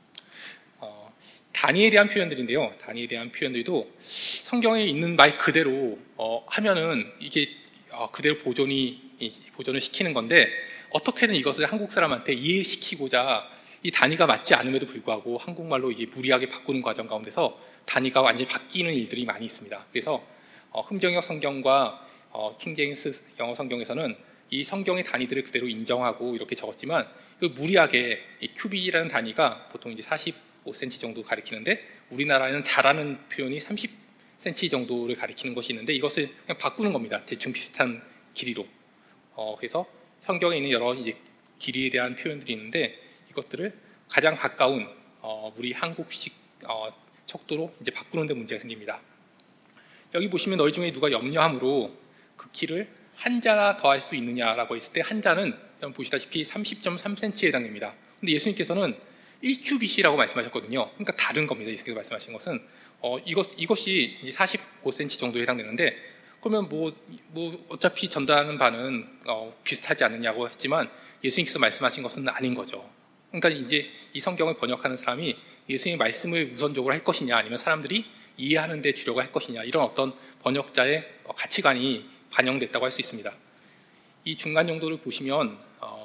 단위에 대한 표현들인데요. 단위에 대한 표현들도 성경에 있는 말 그대로 하면은 이게 그대로 보존을 시키는 건데 어떻게든 이것을 한국 사람한테 이해시키고자 이 단위가 맞지 않음에도 불구하고 한국말로 이게 무리하게 바꾸는 과정 가운데서 단위가 완전히 바뀌는 일들이 많이 있습니다. 그래서 흠정역 성경과 킹제임스 영어 성경에서는 이 성경의 단위들을 그대로 인정하고 이렇게 적었지만 무리하게 이 큐빅이라는 단위가 보통 이제 45cm 정도 가리키는데 우리나라에는 자라는 표현이 30cm 정도를 가리키는 것이 있는데 이것을 그냥 바꾸는 겁니다. 대충 비슷한 길이로. 그래서 성경에 있는 여러 이제 길이에 대한 표현들이 있는데 이것들을 가장 가까운 우리 한국식 척도로 이제 바꾸는 데 문제가 생깁니다. 여기 보시면 너희 중에 누가 염려함으로 그 키를 한자나 더할 수 있느냐라고 했을 때 한자는 여러분 보시다시피 30.3cm에 해당됩니다. 근데 예수님께서는 1큐빗이라고 말씀하셨거든요. 그러니까 다른 겁니다. 예수님께서 말씀하신 것은 이것이 45cm 정도에 해당되는데 그러면 뭐 어차피 전달하는 바는 비슷하지 않느냐고 했지만 예수님께서 말씀하신 것은 아닌 거죠. 그러니까 이제 이 성경을 번역하는 사람이 예수님의 말씀을 우선적으로 할 것이냐 아니면 사람들이 이해하는 데 주려고 할 것이냐 이런 어떤 번역자의 가치관이 반영됐다고 할 수 있습니다. 이 중간 정도를 보시면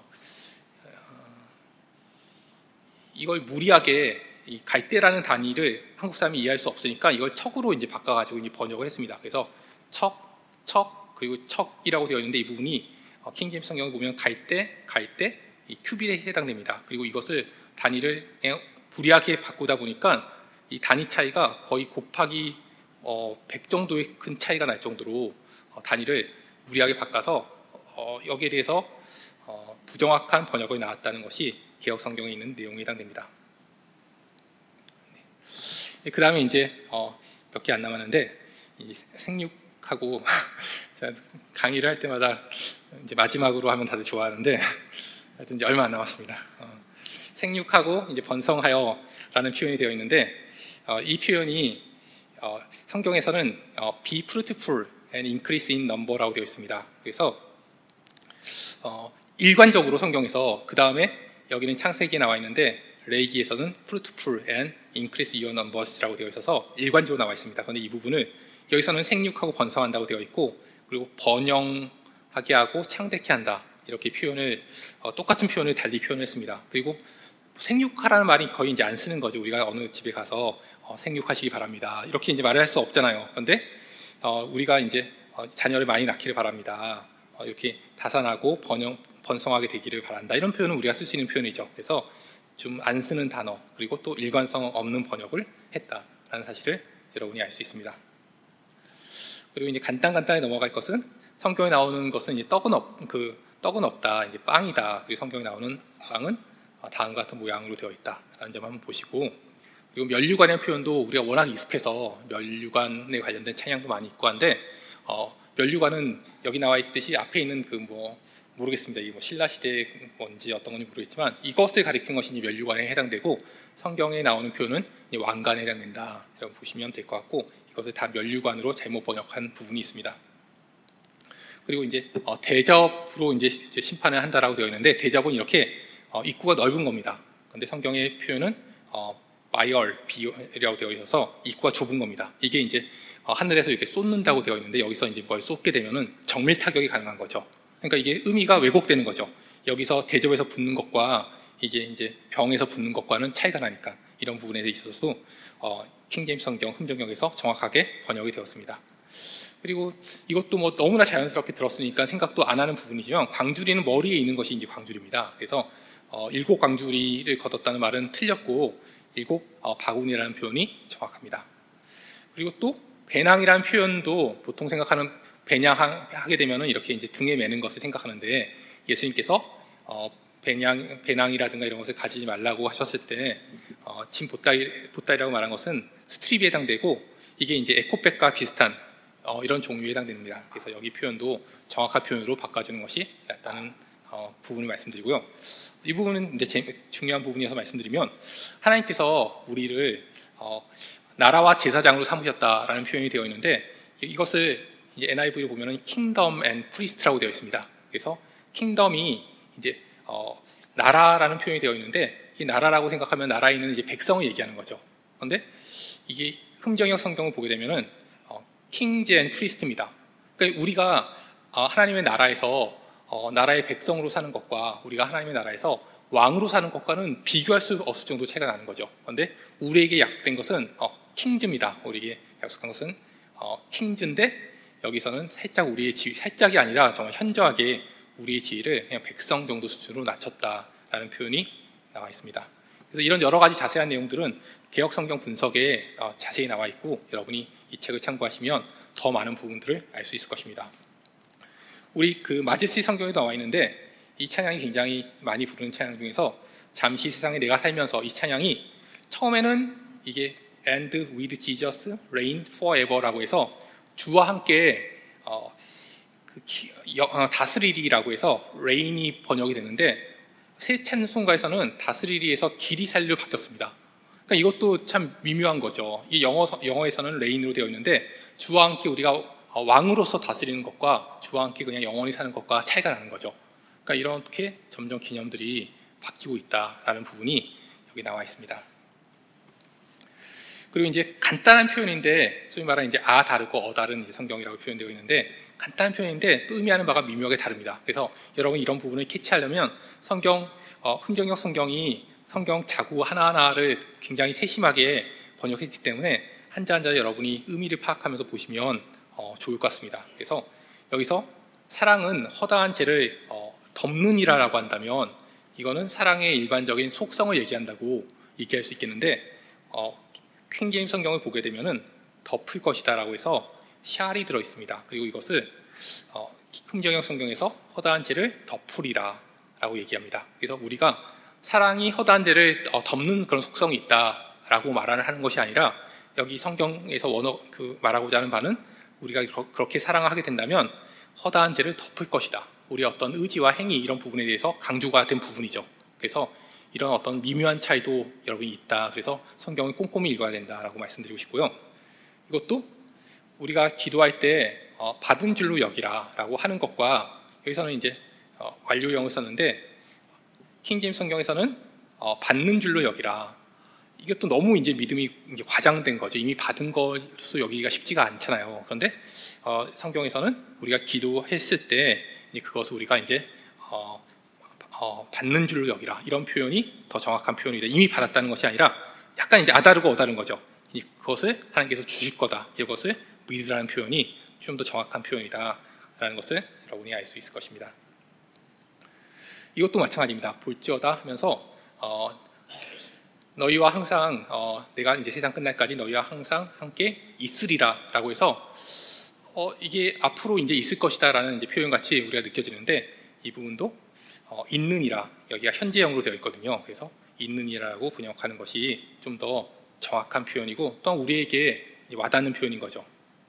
이걸 무리하게 이 갈대라는 단위를 한국 사람이 이해할 수 없으니까 이걸 척으로 이제 바꿔가지고 이제 번역을 했습니다. 그래서 척 그리고 척이라고 되어 있는데 이 부분이 킹제임스 성경을 보면 갈대 이 큐빗에 해당됩니다. 그리고 이것을 단위를 무리하게 바꾸다 보니까 이 단위 차이가 거의 곱하기 100 정도의 큰 차이가 날 정도로 단위를 무리하게 바꿔서 여기에 대해서 부정확한 번역이 나왔다는 것이 개역 성경에 있는 내용에 해당됩니다. 그 다음에 이제 몇 개 안 남았는데 이 생육하고 제가 강의를 할 때마다 이제 마지막으로 하면 다들 좋아하는데 하여튼 이제 얼마 안 남았습니다. 생육하고 이제 번성하여라는 표현이 되어 있는데 이 표현이 성경에서는 be fruitful and increase in number라고 되어 있습니다. 그래서 일관적으로 성경에서 그 다음에 여기는 창세기에 나와 있는데 레위기에서는 fruitful and increase your numbers라고 되어 있어서 일관적으로 나와 있습니다. 그런데 이 부분을 여기서는 생육하고 번성한다고 되어 있고 그리고 번영하게 하고 창대케 한다 이렇게 표현을 똑같은 표현을 달리 표현했습니다. 그리고 생육하라는 말이 거의 이제 안 쓰는 거죠. 우리가 어느 집에 가서 생육하시기 바랍니다 이렇게 이제 말을 할 수 없잖아요. 그런데 우리가 이제 자녀를 많이 낳기를 바랍니다. 이렇게 다산하고 번성하게 되기를 바란다 이런 표현은 우리가 쓸 수 있는 표현이죠. 그래서 좀 안 쓰는 단어 그리고 또 일관성 없는 번역을 했다라는 사실을 여러분이 알 수 있습니다. 그리고 이제 간단하게 넘어갈 것은 성경에 나오는 것은 이제 떡은 없다 이제 빵이다. 그리고 성경에 나오는 빵은 다음과 같은 모양으로 되어 있다라는 점 한번 보시고 그리고 멸류관의 표현도 우리가 워낙 익숙해서 멸류관에 관련된 찬양도 많이 있고 한데 멸류관은 여기 나와 있듯이 앞에 있는 모르겠습니다. 이게 신라 시대 뭔지 어떤 건지 모르겠지만 이것을 가리키는 것이 멸류관에 해당되고 성경에 나오는 표현은 왕관에 해당된다. 이렇게 보시면 될 것 같고 이것을 다 멸류관으로 잘못 번역한 부분이 있습니다. 그리고 이제 대접으로 이제 심판을 한다라고 되어 있는데 대접은 이렇게 입구가 넓은 겁니다. 그런데 성경의 표현은 비열이라고 되어 있어서 입구가 좁은 겁니다. 이게 이제 하늘에서 이렇게 쏟는다고 되어 있는데 여기서 이제 뭘 쏟게 되면은 정밀 타격이 가능한 거죠. 그러니까 이게 의미가 왜곡되는 거죠. 여기서 대접에서 붙는 것과 이게 이제 병에서 붙는 것과는 차이가 나니까 이런 부분에 있어서도 킹제임스 성경 흠정역에서 정확하게 번역이 되었습니다. 그리고 이것도 너무나 자연스럽게 들었으니까 생각도 안 하는 부분이지만 광주리는 머리에 있는 것이 이제 광주리입니다. 그래서 일곱 광주리를 거뒀다는 말은 틀렸고 일곱 바구니라는 표현이 정확합니다. 그리고 또 배낭이라는 표현도 보통 생각하는 배낭하게 되면은 이렇게 이제 등에 매는 것을 생각하는데 예수님께서 배낭이라든가 이런 것을 가지지 말라고 하셨을 때 짐 보따리라고 말한 것은 스트립에 해당되고 이게 이제 에코백과 비슷한 이런 종류에 해당됩니다. 그래서 여기 표현도 정확한 표현으로 바꿔주는 것이 낫다는 부분을 말씀드리고요. 이 부분은 이제 중요한 부분이어서 말씀드리면 하나님께서 우리를 나라와 제사장으로 삼으셨다라는 표현이 되어 있는데 이것을 이제 NIV로 보면은 Kingdom and Priest라고 되어 있습니다. 그래서 Kingdom이 이제 나라라는 표현이 되어 있는데 이 나라라고 생각하면 나라에 있는 이제 백성을 얘기하는 거죠. 그런데 이게 흠정역 성경을 보게 되면은 Kings and Priest입니다. 그러니까 우리가 하나님의 나라에서 나라의 백성으로 사는 것과 우리가 하나님의 나라에서 왕으로 사는 것과는 비교할 수 없을 정도 차이가 나는 거죠. 그런데 우리에게 약속된 것은 킹즈입니다. 우리에게 약속한 것은 킹즈인데 여기서는 살짝 우리의 지위, 살짝이 아니라 정말 현저하게 우리의 지위를 그냥 백성 정도 수준으로 낮췄다라는 표현이 나와 있습니다. 그래서 이런 여러 가지 자세한 내용들은 개역 성경 분석에 자세히 나와 있고 여러분이 이 책을 참고하시면 더 많은 부분들을 알 수 있을 것입니다. 우리 마제스티 성경에도 나와 있는데 이 찬양이 굉장히 많이 부르는 찬양 중에서 잠시 세상에 내가 살면서 이 찬양이 처음에는 이게 And with Jesus reign forever라고 해서 주와 함께 다스리리라고 해서 reign이 번역이 되는데 새 찬송가에서는 다스리리에서 길이 살리로 바뀌었습니다. 그러니까 이것도 참 미묘한 거죠. 이 영어에서는 reign으로 되어 있는데 주와 함께 우리가 왕으로서 다스리는 것과 주와 함께 그냥 영원히 사는 것과 차이가 나는 거죠. 그러니까 이렇게 점점 개념들이 바뀌고 있다라는 부분이 여기 나와 있습니다. 그리고 이제 간단한 표현인데 소위 말하는 이제 다르고 다른 이제 성경이라고 표현되어 있는데 간단한 표현인데 또 의미하는 바가 미묘하게 다릅니다. 그래서 여러분 이런 부분을 캐치하려면 흠정역 성경이 성경 자구 하나하나를 굉장히 세심하게 번역했기 때문에 한자 한자 여러분이 의미를 파악하면서 보시면 좋을 것 같습니다. 그래서 여기서 사랑은 허다한 죄를 덮는이라고 한다면 이거는 사랑의 일반적인 속성을 얘기한다고 얘기할 수 있겠는데 킹제임스 성경을 보게 되면은 덮을 것이다라고 해서 샬이 들어 있습니다. 그리고 이것을 흠정역 성경에서 허다한 죄를 덮으리라라는 있다라고 얘기합니다. 그래서 우리가 사랑이 허다한 죄를 덮는 그런 속성이 있다라고 말을 하는 것이 아니라 여기 성경에서 말하고자 하는 바는 우리가 그렇게 사랑하게 된다면 허다한 죄를 덮을 것이다. 우리의 어떤 의지와 행위 이런 부분에 대해서 강조가 된 부분이죠. 그래서 이런 어떤 미묘한 차이도 여러분이 있다. 그래서 성경을 꼼꼼히 읽어야 된다라고 말씀드리고 싶고요. 이것도 우리가 기도할 때 받은 줄로 여기라라고 하는 것과 여기서는 이제 완료형을 썼는데 킹제임스 성경에서는 받는 줄로 여기라. 이것도 너무 이제 믿음이 이제 과장된 거죠. 이미 받은 것으로 여기기가 쉽지가 않잖아요. 그런데 성경에서는 우리가 기도했을 때 그것을 우리가 이제 받는 줄로 여기라. 이런 표현이 더 정확한 표현이다. 이미 받았다는 것이 아니라 약간 이제 아다르고 어다른 거죠. 그것을 하나님께서 주실 거다. 이것을 믿으라는 표현이 좀 더 정확한 표현이다라는 것을 여러분이 알 수 있을 것입니다. 이것도 마찬가지입니다. 볼지어다 하면서 너희와 항상 내가 이제 세상 끝날까지 너희와 항상 함께 있으리라라고 해서 이게 앞으로 이제 있을 것이다라는 이제 표현같이 우리가 느껴지는데 이 부분도 있느니라 여기가 현재형으로 되어 있거든요. 그래서 있느니라라고 번역하는 것이 좀 더 정확한 표현이고 또한 우리에게 와닿는 표현인 거죠.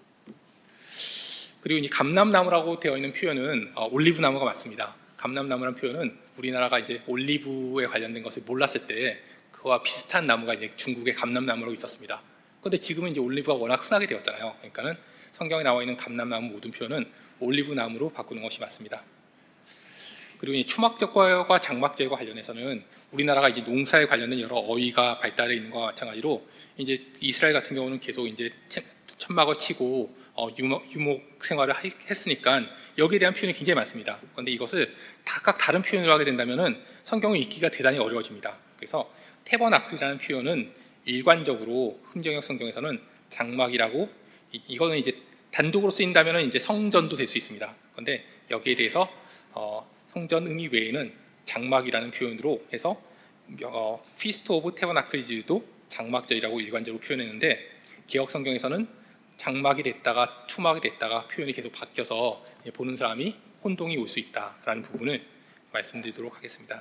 그리고 이 감람나무라고 되어 있는 표현은 올리브나무가 맞습니다. 감람나무라는 표현은 우리나라가 이제 올리브에 관련된 것을 몰랐을 때 그와 비슷한 나무가 이제 중국의 감람나무로 있었습니다. 그런데 지금은 이제 올리브가 워낙 흔하게 되었잖아요. 그러니까는 성경에 나와 있는 감람나무 모든 표현은 올리브나무로 바꾸는 것이 맞습니다. 그리고 이 추막제과 장막제과 관련해서는 우리나라가 이제 농사에 관련된 여러 어휘가 발달해 있는 것과 마찬가지로 이제 이스라엘 같은 경우는 계속 이제 천막을 치고 유목 생활을 했으니까 여기에 대한 표현이 굉장히 많습니다. 그런데 이것을 각각 다른 표현으로 하게 된다면은 성경을 읽기가 대단히 어려워집니다. 그래서 태버나클이라는 표현은 일관적으로 흠정역 성경에서는 장막이라고 이거는 이제 단독으로 쓰인다면은 이제 성전도 될 수 있습니다. 그런데 여기에 대해서 성전 의미 외에는 장막이라는 표현으로 해서 피스트 오브 태버나클즈도 장막절이라고 일관적으로 표현했는데 개역 성경에서는 장막이 됐다가 추막이 됐다가 표현이 계속 바뀌어서 보는 사람이 혼동이 올 수 있다라는 부분을 말씀드리도록 하겠습니다.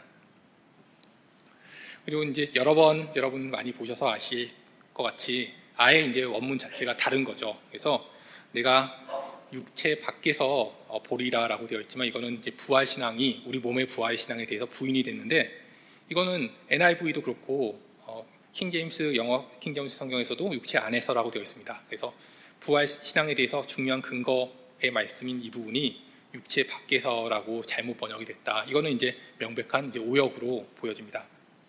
그리고 이제 여러 번 여러분 많이 보셔서 아실 것 같이 아예 이제 원문 자체가 다른 거죠. 그래서 내가 육체 밖에서 보리라라고 되어 있지만 이거는 이제 부활 신앙이 우리 몸의 부활 신앙에 대해서 부인이 됐는데 이거는 NIV도 그렇고 킹제임스 성경에서도 육체 안에서라고 되어 있습니다. 그래서 부활 신앙에 대해서 중요한 근거의 말씀인 이 부분이 육체 밖에서라고 잘못 번역이 됐다. 이거는 이제 명백한 이제 오역으로 보여집니다.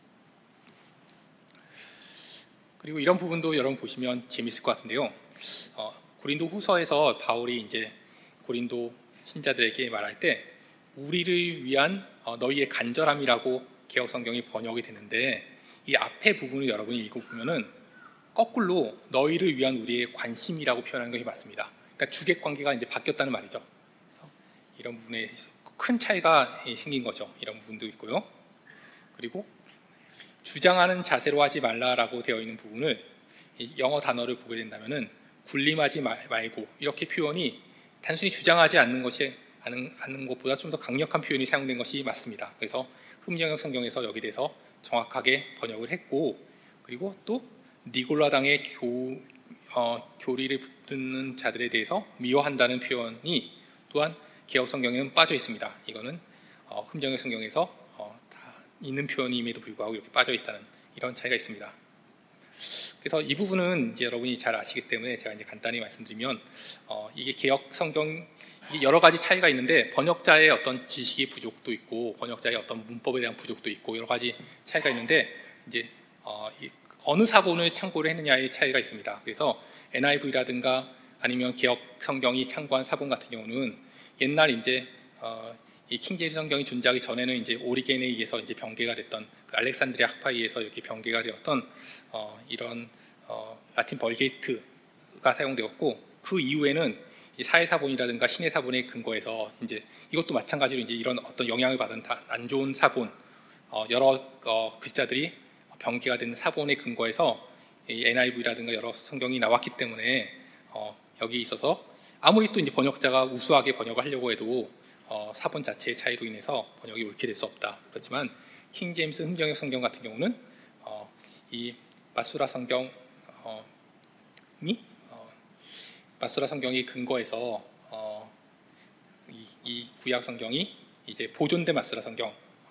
그리고 이런 부분도 여러분 보시면 재밌을 것 같은데요. 고린도 후서에서 바울이 이제 고린도 신자들에게 말할 때 우리를 위한 너희의 간절함이라고 개역 성경이 번역이 되는데 이 앞에 부분을 여러분이 읽어보면은 거꾸로 너희를 위한 우리의 관심이라고 표현하는 것이 맞습니다. 그러니까 주객 관계가 이제 바뀌었다는 말이죠. 그래서 이런 부분에 큰 차이가 생긴 거죠. 이런 부분도 있고요. 그리고 주장하는 자세로 하지 말라라고 되어 있는 부분을 영어 단어를 보게 된다면은 군림하지 말고 이렇게 표현이 단순히 주장하지 않는 것보다 좀 더 강력한 표현이 사용된 것이 맞습니다. 그래서 흠정역 성경에서 여기에 대해서 정확하게 번역을 했고 그리고 또 니골라당의 교리를 붙드는 자들에 대해서 미워한다는 표현이 또한 개역 성경에는 빠져 있습니다. 이거는 흠정역 성경에서 다 있는 표현임에도 불구하고 이렇게 빠져 있다는 이런 차이가 있습니다. 그래서 이 부분은 이제 여러분이 잘 아시기 때문에 제가 이제 간단히 말씀드리면 이게 개역 성경 여러 가지 차이가 있는데 번역자의 어떤 지식의 부족도 있고 번역자의 어떤 문법에 대한 부족도 있고 여러 가지 차이가 있는데 이제 어느 사본을 참고를 했느냐의 차이가 있습니다. 그래서 NIV라든가 아니면 개역 성경이 참고한 사본 같은 경우는 옛날 이제 이 킹제임스 성경이 존재하기 전에는 이제 오리겐에 의해서 이제 병개가 됐던 그 알렉산드리아 학파에 의해서 이렇게 병개가 되었던 이런 라틴 벌게이트가 사용되었고 그 이후에는 이 사회사본이라든가 신해사본에 근거해서 이제 이것도 마찬가지로 이제 이런 어떤 영향을 받은 안 좋은 사본 여러 글자들이 병개가 된 사본에 근거해서 이 NIV라든가 여러 성경이 나왔기 때문에 여기 있어서 아무리 또 이제 번역자가 우수하게 번역을 하려고 해도 사본 자체의 차이로 인해서 번역이 옳게 될 수 없다. 그렇지만 킹 제임스 흥정역 성경 같은 경우는 이 마수라 성경이 마수라 성경이 근거해서 이 구약 성경이 이제 보존된 마수라 성경에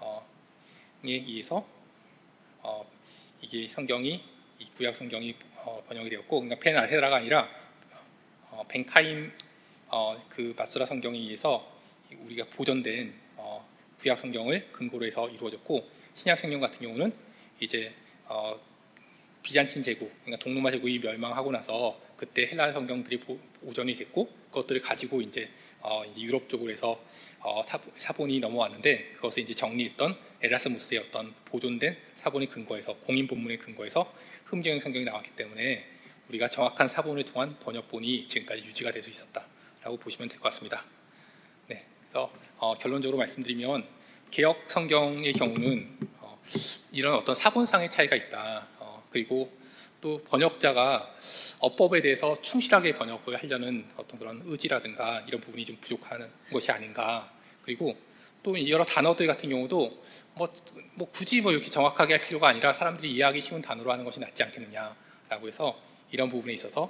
의해서 이게 성경이 이 구약 성경이 번역이 되었고, 그러니까 펜 아세라가 아니라 벤카임 그 마수라 성경에 의해서 우리가 보존된 구약 성경을 근거로 해서 이루어졌고, 신약 성경 같은 경우는 이제 비잔틴 제국, 그러니까 동로마 제국이 멸망하고 나서 그때 헬라 성경들이 보존이 됐고, 그것들을 가지고 이제 유럽 쪽으로 해서 사본이 넘어왔는데, 그것을 이제 정리했던 에라스무스의 어떤 보존된 사본이 근거해서, 공인 본문의 근거해서 흥정역 성경이 나왔기 때문에 우리가 정확한 사본을 통한 번역본이 지금까지 유지가 될 수 있었다라고 보시면 될 것 같습니다. 네, 그래서 결론적으로 말씀드리면 개역 성경의 경우는 이런 어떤 사본상의 차이가 있다. 그리고 또 번역자가 어법에 대해서 충실하게 번역을 하려는 어떤 그런 의지라든가 이런 부분이 좀 부족한 것이 아닌가. 그리고 또 여러 단어들 같은 경우도 뭐 굳이 이렇게 정확하게 할 필요가 아니라 사람들이 이해하기 쉬운 단어로 하는 것이 낫지 않겠느냐라고 해서 이런 부분에 있어서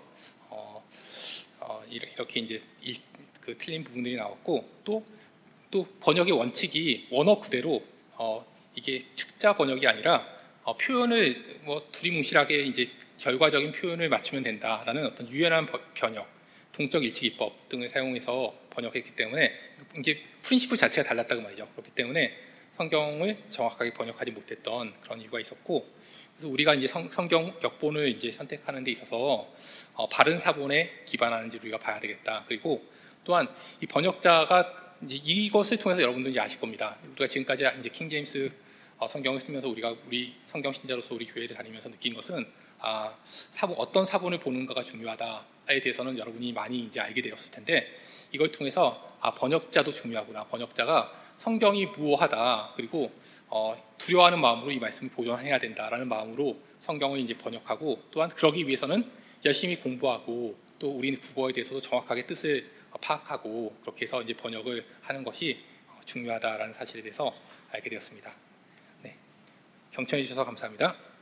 이렇게 이제 그 틀린 부분들이 나왔고, 또 번역의 원칙이 원어 그대로 이게 축자 번역이 아니라 표현을 두리뭉실하게 이제 결과적인 표현을 맞추면 된다라는 어떤 유연한 번역, 동적 일치 기법 등을 사용해서 번역했기 때문에 이제 프린시플 자체가 달랐다고 말이죠. 그렇기 때문에 성경을 정확하게 번역하지 못했던 그런 이유가 있었고, 그래서 우리가 이제 성경 역본을 이제 선택하는 데 있어서 바른 사본에 기반하는지 우리가 봐야 되겠다. 그리고 또한 이 번역자가 이것을 통해서 여러분들이 아실 겁니다. 우리가 지금까지 이제 킹 제임스 성경을 쓰면서 우리 성경 신자로서 우리 교회를 다니면서 느낀 것은 어떤 사본을 보는가가 중요하다에 대해서는 여러분이 많이 이제 알게 되었을 텐데, 이걸 통해서 번역자도 중요하구나. 번역자가 성경이 무오하다. 그리고 두려워하는 마음으로 이 말씀을 보존해야 된다라는 마음으로 성경을 이제 번역하고, 또한 그러기 위해서는 열심히 공부하고 또 우리는 국어에 대해서도 정확하게 뜻을 파악하고 그렇게 해서 이제 번역을 하는 것이 중요하다라는 사실에 대해서 알게 되었습니다. 네, 경청해 주셔서 감사합니다.